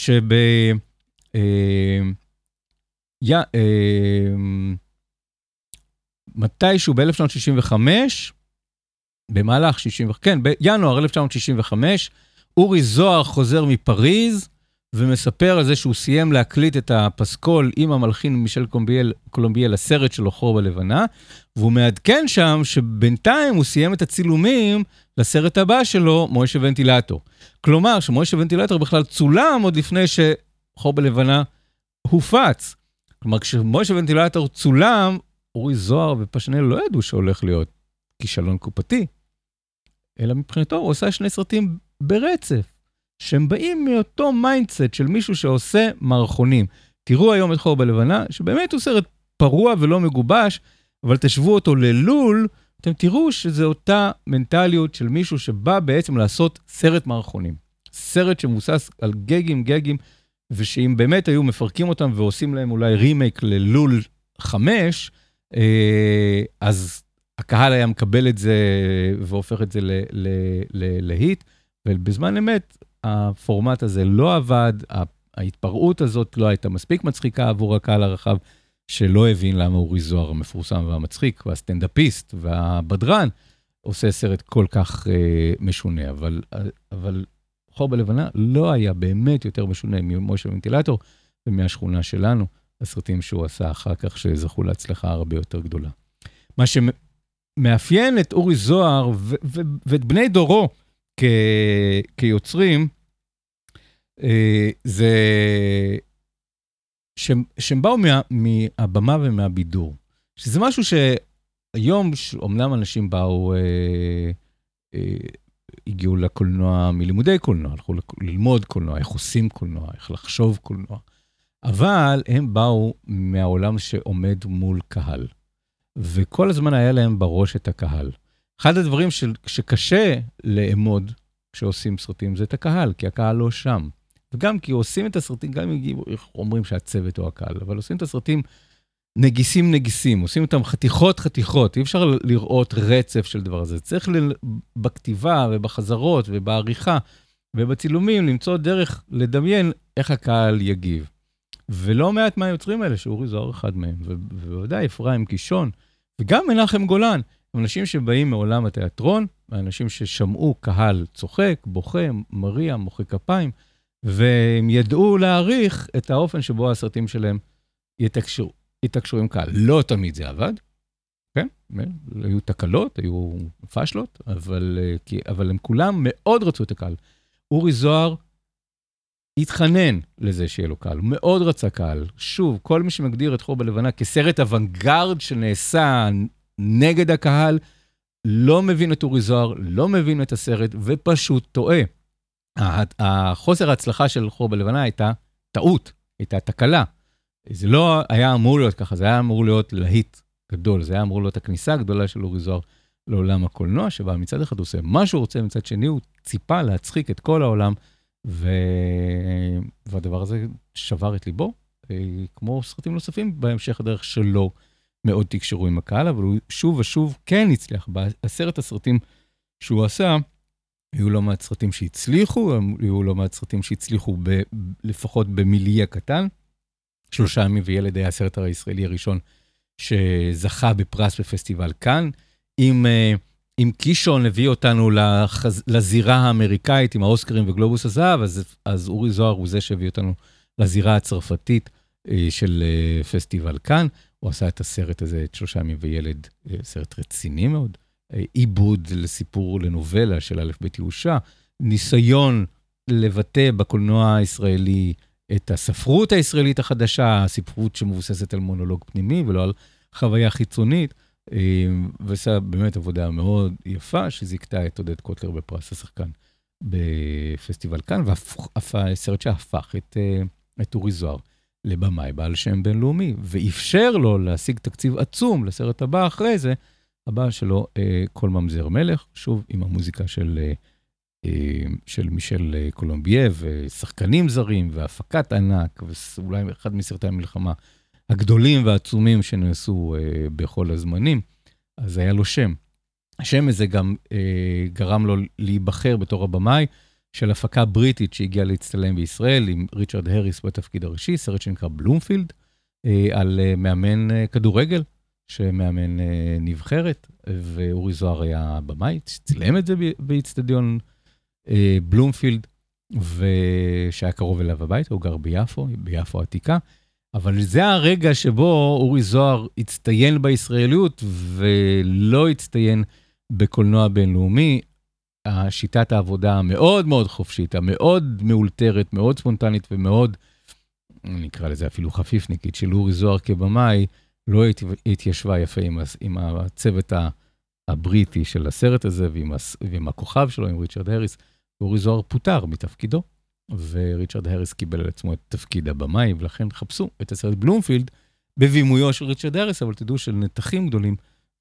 מתישהו ב-1965, בינואר 1965, אורי זוהר חוזר מפריז, ומספר על זה שהוא סיים להקליט את הפסקול עם המלחין מישל קולומביה לסרט שלו חור בלבנה, והוא מעדכן שם שבינתיים הוא סיים את הצילומים לסרט הבא שלו, מוישה ונטילטור. כלומר, שמוישה ונטילטור בכלל צולם עוד לפני שחור בלבנה הופץ. כלומר, כשמוישה ונטילטור צולם, אורי זוהר ופשנל לא ידעו שהולך להיות כישלון קופתי, אלא מבחינתו הוא עושה שני סרטים ברצף. שהם באים מאותו מיינדסט של מישהו שעושה מערכונים. תראו היום את חור בלבנה, שבאמת הוא סרט פרוע ולא מגובש, אבל תשוו אותו ללול, אתם תראו שזה אותה מנטליות של מישהו שבא בעצם לעשות סרט מערכונים. סרט שמוסס על גגים, ושאם באמת היו מפרקים אותם ועושים להם אולי רימייק ללול 5, אז הקהל היה מקבל את זה והופך את זה להיט, ובזמן אמת, הפורמט הזה לא עבד, ההתפרעות הזאת לא הייתה מספיק מצחיקה עבור הקהל הרחב, שלא הבין למה אורי זוהר המפורסם והמצחיק, והסטנדאפיסט והבדרן, עושה סרט כל כך משונה, אבל חור בלבנה לא היה באמת יותר משונה ממוישה ונטילטור, ומהשכונה שלנו, הסרטים שהוא עשה אחר כך, שזכו להצלחה הרבה יותר גדולה. מה שמאפיין את אורי זוהר ואת בני דורו כיוצרים, זה שהם באו מהבמה ומהבידור. שזה משהו שהיום, אומנם אנשים באו, הגיעו לקולנוע מלימודי קולנוע, הלכו ללמוד קולנוע, איך עושים קולנוע, איך לחשוב קולנוע, אבל הם באו מהעולם שעומד מול קהל, וכל הזמן היה להם בראש את הקהל. אחד הדברים שקשה לאמוד כשעושים סרטים זה את הקהל, כי הקהל לא שם. וגם כי עושים את הסרטים, גם אם אומרים שהצוות הוא הקהל, אבל עושים את הסרטים נגיסים, עושים אותם חתיכות, אי אפשר לראות רצף של דבר הזה. צריך בכתיבה ובחזרות ובעריכה ובצילומים למצוא דרך לדמיין איך הקהל יגיב. ולא מעט מהיוצרים האלה, שאורי זוהר אחד מהם, ובוודאי אפרים קישון, וגם מנחם גולן, אנשים שבאים מעולם התיאטרון, אנשים ששמעו קהל צוחק, בוכה, מריע, מוחא כפיים, והם ידעו להעריך את האופן שבו הסרטים שלהם יתקשרו עם קהל. לא תמיד זה עבד, כן? היו תקלות, היו פשלות, אבל הם כולם מאוד רצו את הקהל. אורי זוהר התחנן לזה שיהיה לו קהל, הוא מאוד רצה קהל. שוב, כל מי שמגדיר את חור בלבנה כסרט אוונגרד שנעשה נגד הקהל, לא מבין את אורי זוהר, לא מבין את הסרט, ופשוט טועה. החוסר ההצלחה של חור בלבנה הייתה טעות, הייתה תקלה. זה לא היה אמור להיות ככה, זה היה אמור להיות להיט גדול, זה היה אמור להיות הכניסה הגדולה של אורי זוהר לעולם הקולנוע, שבה מצד אחד הוא עושה מה שהוא רוצה, מצד שני הוא ציפה להצחיק את כל העולם, והדבר הזה שבר את ליבו, כמו סרטים נוספים בהמשך הדרך שלו מאוד תקשרו עם הקהל, אבל הוא שוב ושוב כן הצליח. בעשרת הסרטים שהוא עשה, היו לא מעט סרטים שהצליחו, היו לא מעט סרטים שהצליחו לפחות במיליה קטן. 3 ימים וילד היה הסרט הישראלי הראשון שזכה בפרס בפסטיבל כאן. אם קישון הביא אותנו לזירה האמריקאית עם האוסקרים וגלובוס הזהב, אז אורי זוהר הוא זה שהביא אותנו לזירה הצרפתית של פסטיבל כאן. הוא עשה את הסרט הזה, את 3 ימים וילד, סרט רציני מאוד. עיבוד לסיפור, לנובלה של א' ב' יהושע, ניסיון לבטא בקולנוע הישראלי את הספרות הישראלית החדשה, הספרות שמבוססת על מונולוג פנימי ולא על חוויה חיצונית, ועשה באמת עבודה מאוד יפה, שזיקתה את עודד קוטלר בפרס השחקן בפסטיבל כאן, והסרט שהפך את אורי זוהר לבמאי בעל שם בינלאומי, ואפשר לו להשיג תקציב עצום לסרט הבא אחרי זה, הבא שלו, כל ממזר מלך, שוב עם המוזיקה של מישל קולומביה, ושחקנים זרים, והפקת ענק, ואולי אחד מסרטי המלחמה הגדולים והעצומים שנעשו בכל הזמנים, אז היה לו שם. השם הזה גם גרם לו להיבחר בתור הבמאי של הפקה בריטית שהגיעה להצטלם בישראל, עם ריצ'רד הריס בתפקיד הראשי, סרט שנקרא בלומפילד, על מאמן כדורגל, שמאמן נבחרת, ואורי זוהר היה במאי, צילם את זה באצטדיון בלומפילד, ושהיה קרוב אליו הביתה, הוא גר ביפו עתיקה, אבל זה הרגע שבו אורי זוהר הצטיין בישראליות, ולא הצטיין בקולנוע בינלאומי. השיטת העבודה המאוד מאוד חופשית, המאוד מאולתרת, מאוד ספונטנית, ומאוד, נקרא לזה אפילו חפיפניקית, של אורי זוהר כבמאי, לא התיישבה יפה עם הצוות הבריטי של הסרט הזה, ועם הכוכב שלו, עם ריצ'רד הריס. אורי זוהר פוטר מתפקידו, וריצ'רד הריס קיבל על עצמו את תפקיד הבמאי, ולכן חפשו את הסרט בלומפילד בבימויו של ריצ'רד הריס, אבל תדעו של נתחים גדולים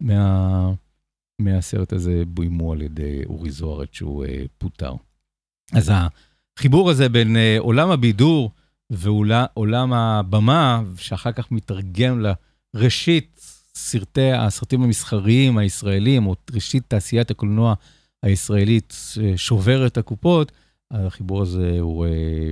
מהסרט הזה בוימו על ידי אורי זוהר שהוא פוטר. אז החיבור הזה בין עולם הבידור ועולם הבמה, שאחר כך מתרגם לראשית הסרטים המסחריים הישראלים, או ראשית תעשיית הקולנוע הישראלית שובר את הקופות, החיבור הזה הוא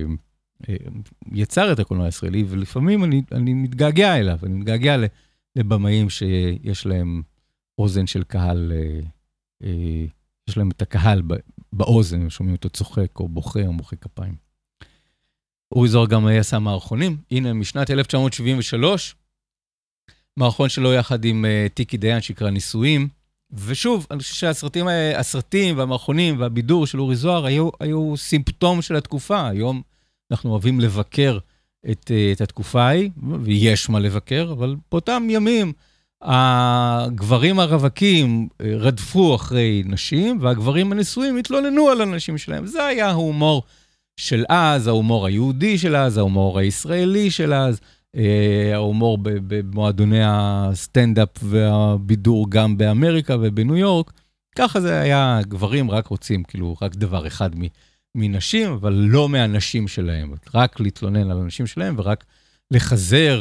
יצר את הקולנוע הישראלי, ולפעמים אני מתגעגע אליו, אני מתגעגע לבמאים שיש להם אוזן של קהל, יש להם את הקהל באוזן, הם שומעים אותו צוחק או בוכה או מוחא כפיים. אורי זוהר גם עשה מערכונים, הנה משנת 1973, מערכון שלו יחד עם טיקי דיין שקרא ניסויים, ושוב, אני חושב שהסרטים והמערכונים והבידור של אורי זוהר היו סימפטום של התקופה. היום אנחנו אוהבים לבקר את התקופה ההיא, ויש מה לבקר, אבל באותם ימים הגברים הרווקים רדפו אחרי נשים, והגברים הנשואים התלוננו על הנשים שלהם. זה היה ההומור של אז, ההומור היהודי של אז, ההומור הישראלי של אז, ההומור במועדוני הסטנדאפ והבידור גם באמריקה ובניו יורק. ככה זה היה, גברים רק רוצים, כאילו, רק דבר אחד מנשים, אבל לא מהנשים שלהם. רק להתלונן על הנשים שלהם, ורק לחזר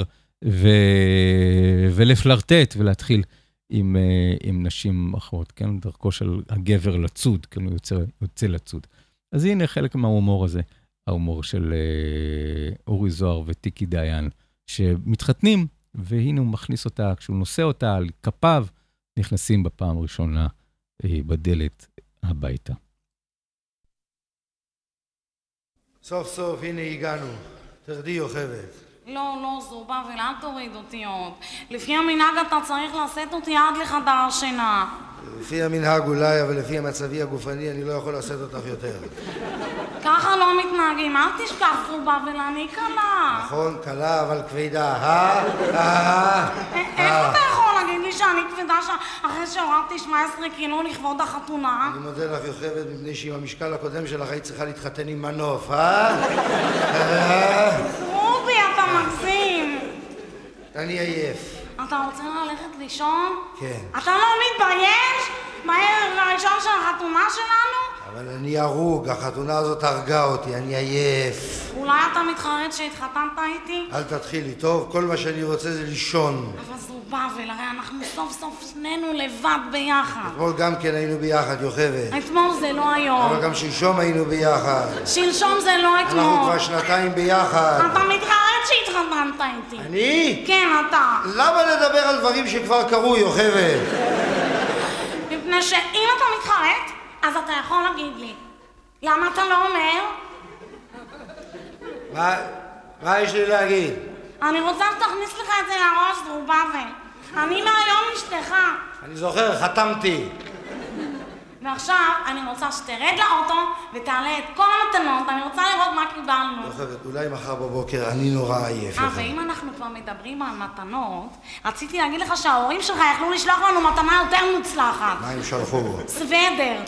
ולפלרטט ולהתחיל עם נשים אחרות, כן? דרכו של הגבר לצוד, כן? הוא יוצא לצוד. אז הנה חלק מההומור הזה, ההומור של אורי זוהר וטיקי דיין, שמתחתנים, והנה הוא מכניס אותה, כשהוא נושא אותה על כפיו, נכנסים בפעם הראשונה בדלת הביתה. סוף סוף, הנה הגענו. תרדי יוכבת. לא, זובה, ולאן תוריד אותי עוד? לפי המנהג אתה צריך לשאת אותי עד לחדר השינה. לפי המנהג אולי, אבל לפי המצבי הגופני אני לא יכול לשאת אותך יותר. ככה לא מתנהגים, אל תשכח זובה, ולאני קלה. נכון, קלה, אבל כבדה. איך אתה יכול להגיד לי שאני כבדה אחרי שהורדתי 17 קילו לכבוד החתונה? אני מודה לך יוכבת, מפני שעם המשקל הקודם שלך היית צריכה להתחתן עם מנוף, רובי, אתה מגזים. אני עייף. אתה רוצה ללכת לישון? כן. אתה לא מתבייש? בערב הראשון של החתונה שלנו? אבל אני הרוג, החתונה הזאת הרגה אותי, אני עייף. אולי אתה מתחרט שהתחתנת איתי? אל תתחילי, טוב? כל מה שאני רוצה זה לישון. אבל זו בבל, הרי אנחנו סוף סוף שנינו לבד ביחד. אתמול גם כן היינו ביחד, יוכבת. אתמול זה לא היום. אבל גם שלשום היינו ביחד. שלשום זה לא אתמול. אנחנו כבר שנתיים ביחד. אתה מתחרט שהתחתנת איתי. אני? כן, אתה. למה לדבר על דברים שכבר קרו, יוכבת? מפני שאם אתה מתחרט, אז אתה יכול להגיד לי. למה אתה לא אומר? מה יש לי להגיד? אני רוצה שתכניס לך את זה לראש, זרובבל. אני מהיום אשתך. אני זוכר, חתמתי. ועכשיו אני רוצה שתרד לאוטו ותעלה את כל המתנות, אני רוצה לראות מה קיבלנו. יוכבת, אולי מחר בבוקר, אני נורא עייף. ואם אנחנו כבר מדברים על מתנות, רציתי להגיד לך שההורים שלך יכלו לשלוח לנו מתנה יותר מוצלחת. מה הם שלחו? סוודר.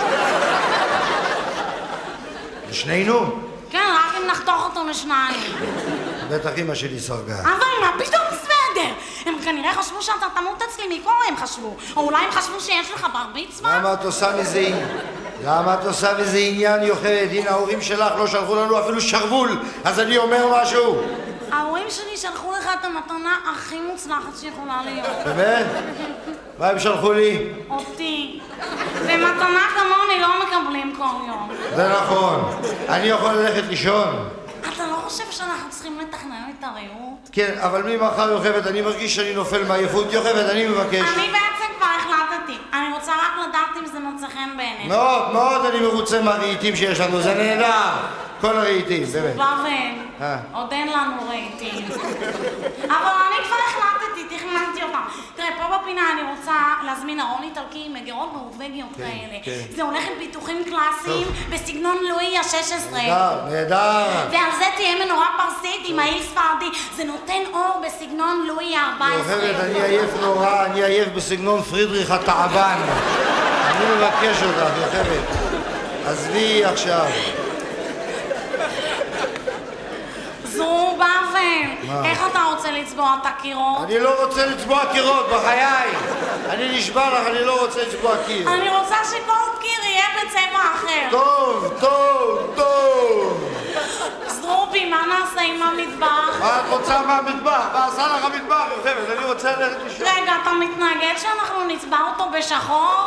לשנינו? כן, רק אם נחתוך אותו לשניים. בטח אמא שלי סרגה. אבל מה פתאום סוודר? הם כנראה חשבו שאתה תמות אצלי מכל הם חשבו. או אולי הם חשבו שיש לך בר מצווה? למה את עושה מזה עניין, יוכבת? הנה ההורים שלך לא שלחו לנו אפילו שרוול, אז אני אומר משהו. ההורים שלי שלחו לך את המתנה הכי מוצלחת שיכולה להיות. באמת? מה הם שלחו לי? אותי. ומתנה כמוני לא מקבלים כל יום. זה נכון. אני יכול ללכת לישון. אתה לא חושב שאנחנו צריכים לתכנן את הרעות? כן, אבל ממחר, יוכבת, אני מרגיש שאני נופל מעייפות. יוכבת, אני מבקש. אני בעצם כבר החלטתי. אני רוצה רק לדעת אם זה מוצא חן בעיניך. מאוד, מאוד אני מרוצה מהרהיטים שיש לנו. זה נהדר. כל הרהיטים, באמת. בבל, עוד אין לנו רהיטים. אבל אני כבר החלטתי, תכננתי אותם. תראה, פה בפינה אני רוצה להזמין ארון איטלקי עם מגירות נורווגיות כאלה. זה הולך עם פיתוחים קלאסיים בסגנון לואי ה-16. נהדר. ועל זה תהיה מנורה פרסית עם העיל ספרדי. זה נותן אור בסגנון לואי ה-14. יוכבת, אני עייף נורא, אני עייף בסגנון פרידריך התעבן. אני מבקש אותך, יוכבת. עזבי עכשיו. זרובבל, איך אתה רוצה לצבוע את הקירות? אני לא רוצה לצבוע קירות, בחיי. אני נשבע לך, אני לא רוצה לצבוע קיר. אני רוצה שכל קיר יהיה בצבע אחר. טוב. זרובי, מה נעשה עם המטבח? מה את רוצה מהמטבח? מה עשה לך המטבח, יוכבת? אני רוצה ללכת לישון. רגע, אתה מתנגד שאנחנו נצבע אותו בשחור?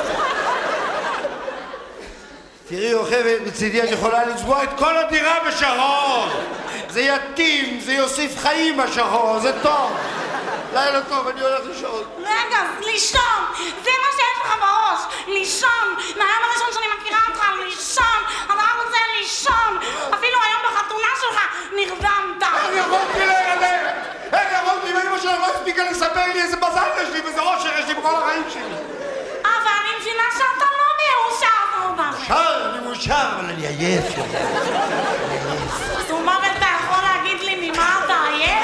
תראי, יוכבת, מצידי אני יכולה לצבוע את כל הדירה בשחור. זה יתאים, זה יוסיף חיים בשחור, זה טוב. לילה טוב, אני הולך לישון. רגע, לישון! זה מה שיש לך בראש! לישון! מהיום הראשון שאני מכירה אותך, לישון! אתה רק רוצה לישון! אפילו היום בחתונה שלך המים שלי. אבל אני מבינה שאתה לא מאושר, מאושר, אני מאושר, אבל אני עייף. זאת אומרת, אתה יכול להגיד לי ממה אתה עייף?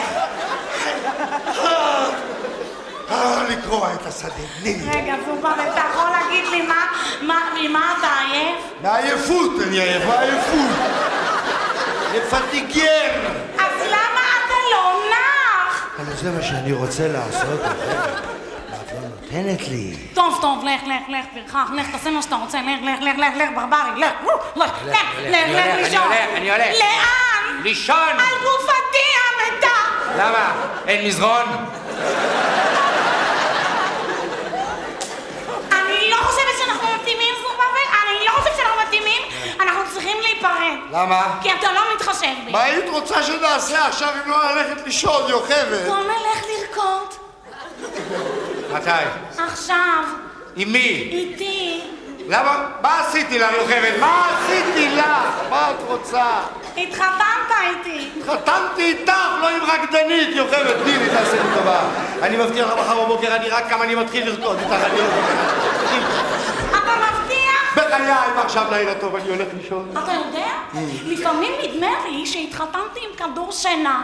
לקרוע את השדה. רגע, זובר, אתה יכול להגיד לי ממה אתה עייף? מעייפות אני עייף, מעייפות. לפתיגר. אז למה אתה לא נח? אבל זה מה שאני רוצה לעשות. ואת לא נותנת לי. טוב, לך, פרחח, לך, תעשה מה שאתה רוצה, לך, ברברי, לך, לישון. אני הולך. לאן? לישון. על גופתי המתה. למה? אין מזרון? אני לא חושבת שאנחנו מתאימים, זובבל, אני לא חושבת שאנחנו מתאימים, אנחנו צריכים להיפרד. למה? כי אתה לא מתחשב בי. מה היית רוצה שנעשה עכשיו אם לא ללכת לישון, יוכבת? בוא נלך לרקוד. מתי? עכשיו. עם מי? איתי. למה? מה עשיתי לך, יוכבת? מה עשיתי לך? מה את רוצה? התחתנת איתי. התחתנתי איתך, לא עם רקדנית, יוכבת. תני לי, תעשה לי טובה. אני מבטיח לך מחר בבוקר, אני רק כמה אני מתחיל לרקוד איתך, אני לא מבטיח. אתה מבטיח? בחיי, ועכשיו לילה טוב, אני הולך לישון. אתה יודע? לפעמים נדמה לי שהתחתנתי עם כדור שינה.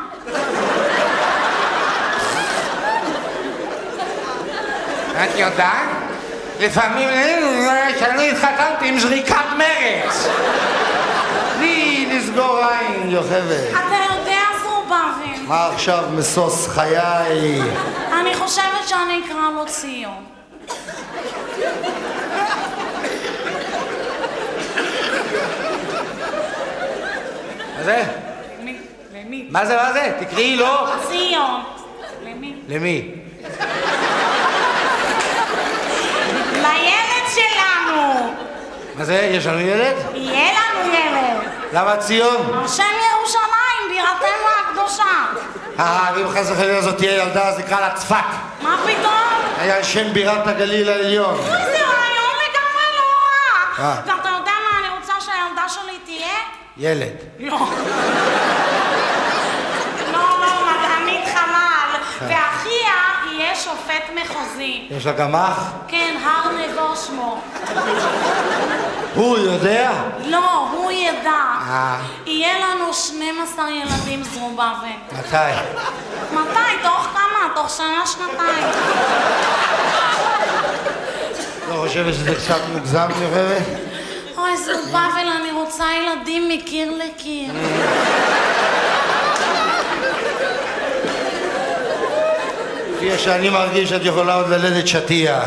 את יודעת? לפעמים שאני התחתנתי עם זריקת מרץ. תני לסגור עין, יוכבת. אתה יודע, זובבל. מה עכשיו מסוס חיי? אני חושבת שאני אקרא לו ציון. מה זה? למי? מה זה? תקראי לו? ציון. למי? למי? לילד שלנו. מה זה? יש לנו ילד? יהיה לנו ילד. למה ציון? השם ירושלים, בירתנו הקדושה. אם חס וחלילה זאת תהיה ילדה, אז נקרא לה צפת. מה פתאום? היה שם בירת הגליל העליון. זה רעיון לגמרי לא רע. ואתה יודע מה אני רוצה שהילדה שלי תהיה? ילד. לא. לא, מדענית חלל. ואחיה יהיה שופט מחוזי. יש לה גם אח? כן, הר נבו שמו. הוא יודע? לא, הוא ידע. יהיה לנו 12 ילדים זרובבל. מתי? מתי? תוך כמה? תוך שנה, שנתיים. לא חושבת שזה קצת מוגזם, יוכבת? אוי, זרובבל, אני רוצה ילדים מקיר לקיר. לפי שאני מרגיש שאת יכולה עוד ללדת שטיח.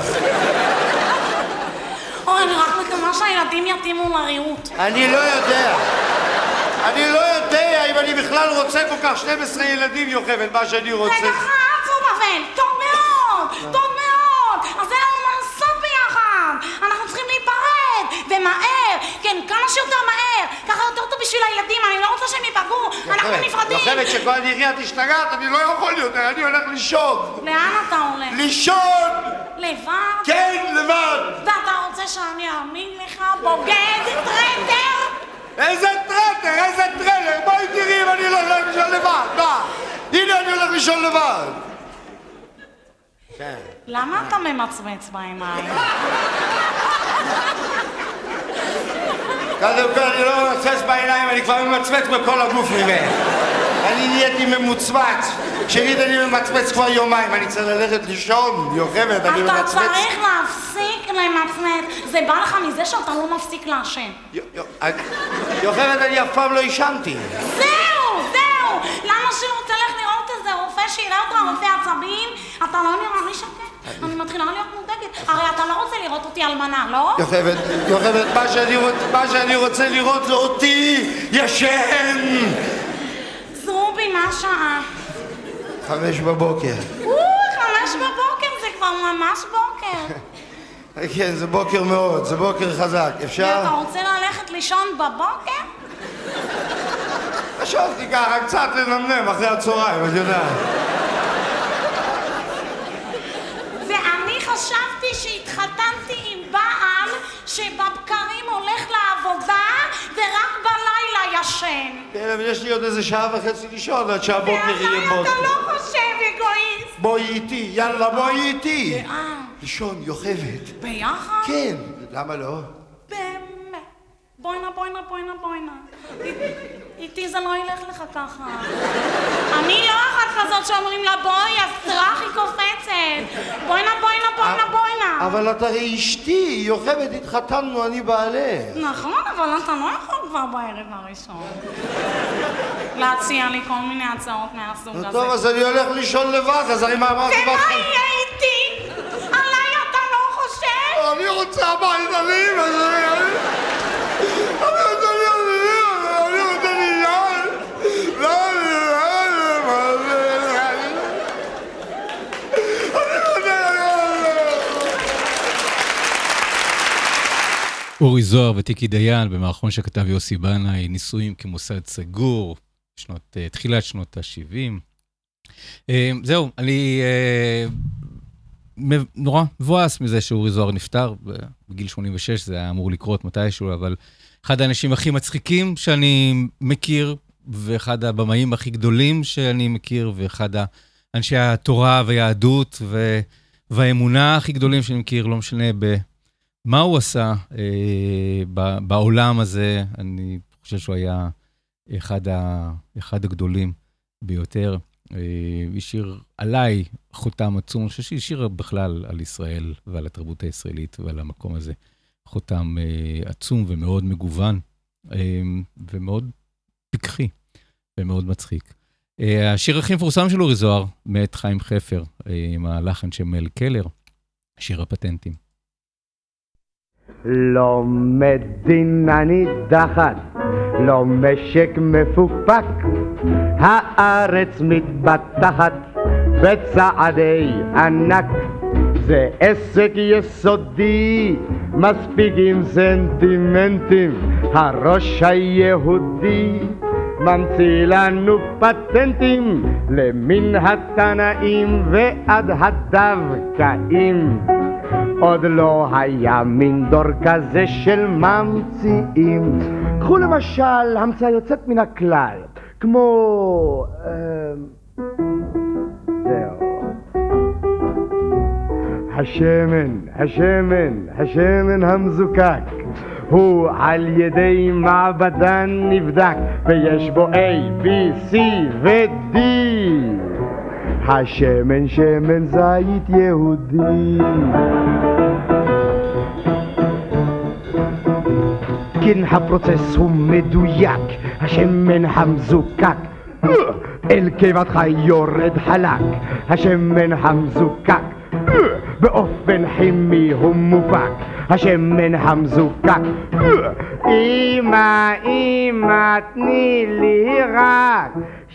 אוי, אני רק מקווה שהילדים יתאימו לריהוט. אני לא יודע. אני לא יודע אם אני בכלל רוצה כל כך 12 ילדים, יוכבת, מה שאני רוצה. רגע, זרובבל, טוב מאוד, טוב מאוד. אז אין לנו מה לעשות ביחד. אנחנו צריכים להיפרד, ומהר. כן, כמה שיותר מהר. ככה יותר טוב בשביל הילדים, אני לא רוצה שהם ייפגעו. אנחנו נפרדים. יוכבת, שכל נראה תשתגעת, אני לא יכול יותר, אני הולך לישון. לאן אתה הולך? לישון! לבד? כן, לבד. ואתה רוצה שאני אאמין לך, בוגד, טרטר? איזה טרטר, איזה טרלר, בואי תראי אם אני לא הולך לישון לבד, מה? הנה אני הולך לישון לבד. למה אתה ממצמץ בעיניים? קודם כל אני לא ממצמץ בעיניים, אני כבר ממצמץ בכל הגוף ממך. אני נהייתי ממוצמץ. שנית אני ממצמץ כבר יומיים, אני צריך ללכת לישון, יוכבת, אני ממצמץ. אתה צריך להפסיק למצמץ. זה בא לך מזה שאתה לא מפסיק לעשן. יוכבת, אני אף פעם לא ישנתי. זהו! למה שלא תלך לראות איזה רופא שיראה אותך, רופא עצבים? אתה לא נראה לי שקט. אני מתחילה להיות מודאגת. הרי אתה לא רוצה לראות אותי אלמנה, לא? יוכבת, מה שאני רוצה לראות זה אותי ישן! זרובי, מה השעה? 5 בבוקר. 5 בבוקר זה כבר ממש בוקר. כן, זה בוקר מאוד, זה בוקר חזק. אפשר? אתה רוצה ללכת לישון בבוקר? חשבתי ככה, קצת לנמנם אחרי הצהריים, את יודעת. ואני חשבתי שהתחתנתי עם בעל שבבקרים הולך לעבודה ורק בלילה ישן. כן, אבל יש לי עוד איזה שעה וחצי לישון עד שהבוקר יהיה בוקר. אתה לא חושב, אגואיסט. בואי איתי, יאללה בואי איתי. לישון, יוכבת. ביחד? כן, למה לא? באמת. בואינה. איתי זה לא ילך לך ככה. אני לא אחת כזאת שאומרים לה בואי, הסטרח היא קופצת. בואינה. אבל את הרי אשתי, יוכבת, התחתנו, אני בעלך. נכון, אבל אתה לא יכול כבר בערב הראשון להציע לי כל מיני הצעות מהסוג הזה. טוב, אז אני הולך לישון לבד, אז הרי מה אמרתי? ומה יהיה איתי? עליי אתה לא חושב? אני רוצה הביתה לי, אורי זוהר ותיקי דיין במערכון שכתב יוסי בנאי, נישואים כמוסד סגור, תחילת שנות ה-70. זהו, אני נורא מבואס מזה שאורי זוהר נפטר, בגיל 86, זה היה אמור לקרות מתישהו, אבל אחד האנשים הכי מצחיקים שאני מכיר, ואחד הבמאים הכי גדולים שאני מכיר, ואחד אנשי התורה והיהדות והאמונה הכי גדולים שאני מכיר, לא משנה מה הוא עשה בעולם הזה. אני חושב שהוא היה אחד הגדולים ביותר. השאיר עליי חותם עצום, אני חושב שהשאיר בכלל על ישראל ועל התרבות הישראלית ועל המקום הזה. חותם עצום ומאוד מגוון ומאוד פיקחי ומאוד מצחיק. השיר הכי מפורסם של אורי זוהר, מאת חיים חפר, עם הלחן של מל קלר, שיר הפטנטים. לא מדינה נידחת, לא משק מפוקפק, הארץ מתפתחת בצעדי ענק, זה עסק יסודי, מספיק עם סנטימנטים, הראש היהודי ממציא לנו פטנטים למן התנאים ועד הדווקאים. עוד לא היה מין דור כזה של ממציאים. קחו למשל המצאה יוצאת מן הכלל, כמו השמן המזוקק הוא על ידי מעבדן נבדק ויש בו A, B, C ו-D. השמן שמן זית יהודי. כן, הפרוצס הוא מדויק, השמן המזוקק אל קיבתך יורד חלק, השמן המזוקק באופן כימי הוא מופק, השמן המזוקק. אמא תני לי רק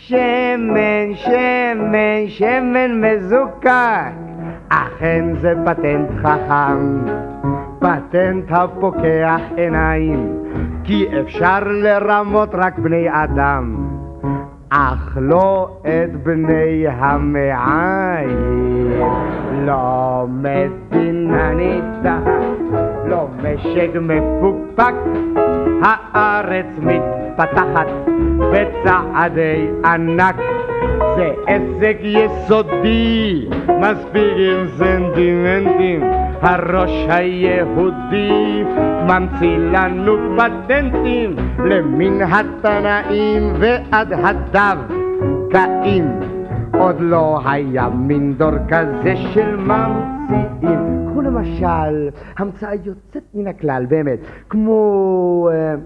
שמן מזוקק. אכן זה פטנט חכם, פטנט הפוקח עיניים, כי אפשר לרמות רק בני אדם, אך לא את בני המעיים. לא מדינה נידחת, לא משק מפוקפק, הארץ מתפתחת בצעדי ענק, זה עסק יסודי, מספיק עם סנטימנטים, הראש היהודי ממציא לנו פטנטים למן התנאים ועד הדווקאים. עוד לא היה מין דור כזה של ממציאים. קחו למשל המצאה יוצאת מן הכלל באמת, כמו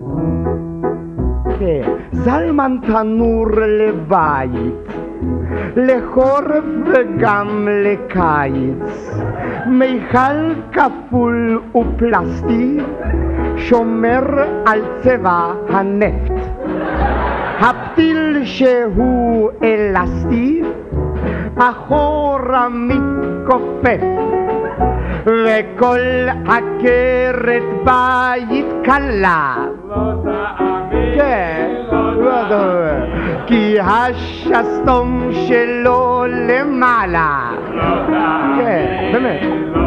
זלמן תנור לבית, לחורף וגם לקיץ, מיכל כפול ופלסטי שומר על צבע הנפט, הפתיל שהוא אלסטי אחורה מתכופף, וכל עקרת בית קלה כן, כי השסתום שלו למעלה כן, באמת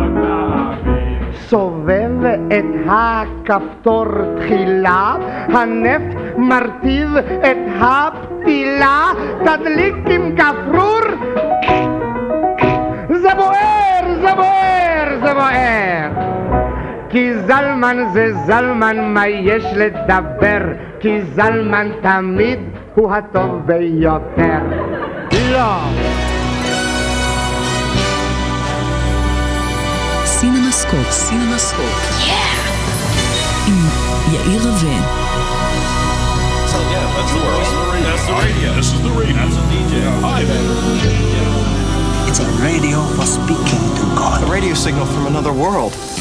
סובב את הכפתור תחילה, הנפט מרטיב את הפתילה, תדליק עם גפרור, זה בוער, זה בוער, זה בוער? כי זלמן זה זלמן, מה יש לדבר? כי זלמן תמיד הוא הטוב ביותר. לא. סינמסקופ, סינמסקופ. עם יאיר רווה. So yeah, that's the world. That's the radio. This is the radio. That's a DJ. Hi, man. It's a radio for speaking to God. A radio signal from another world.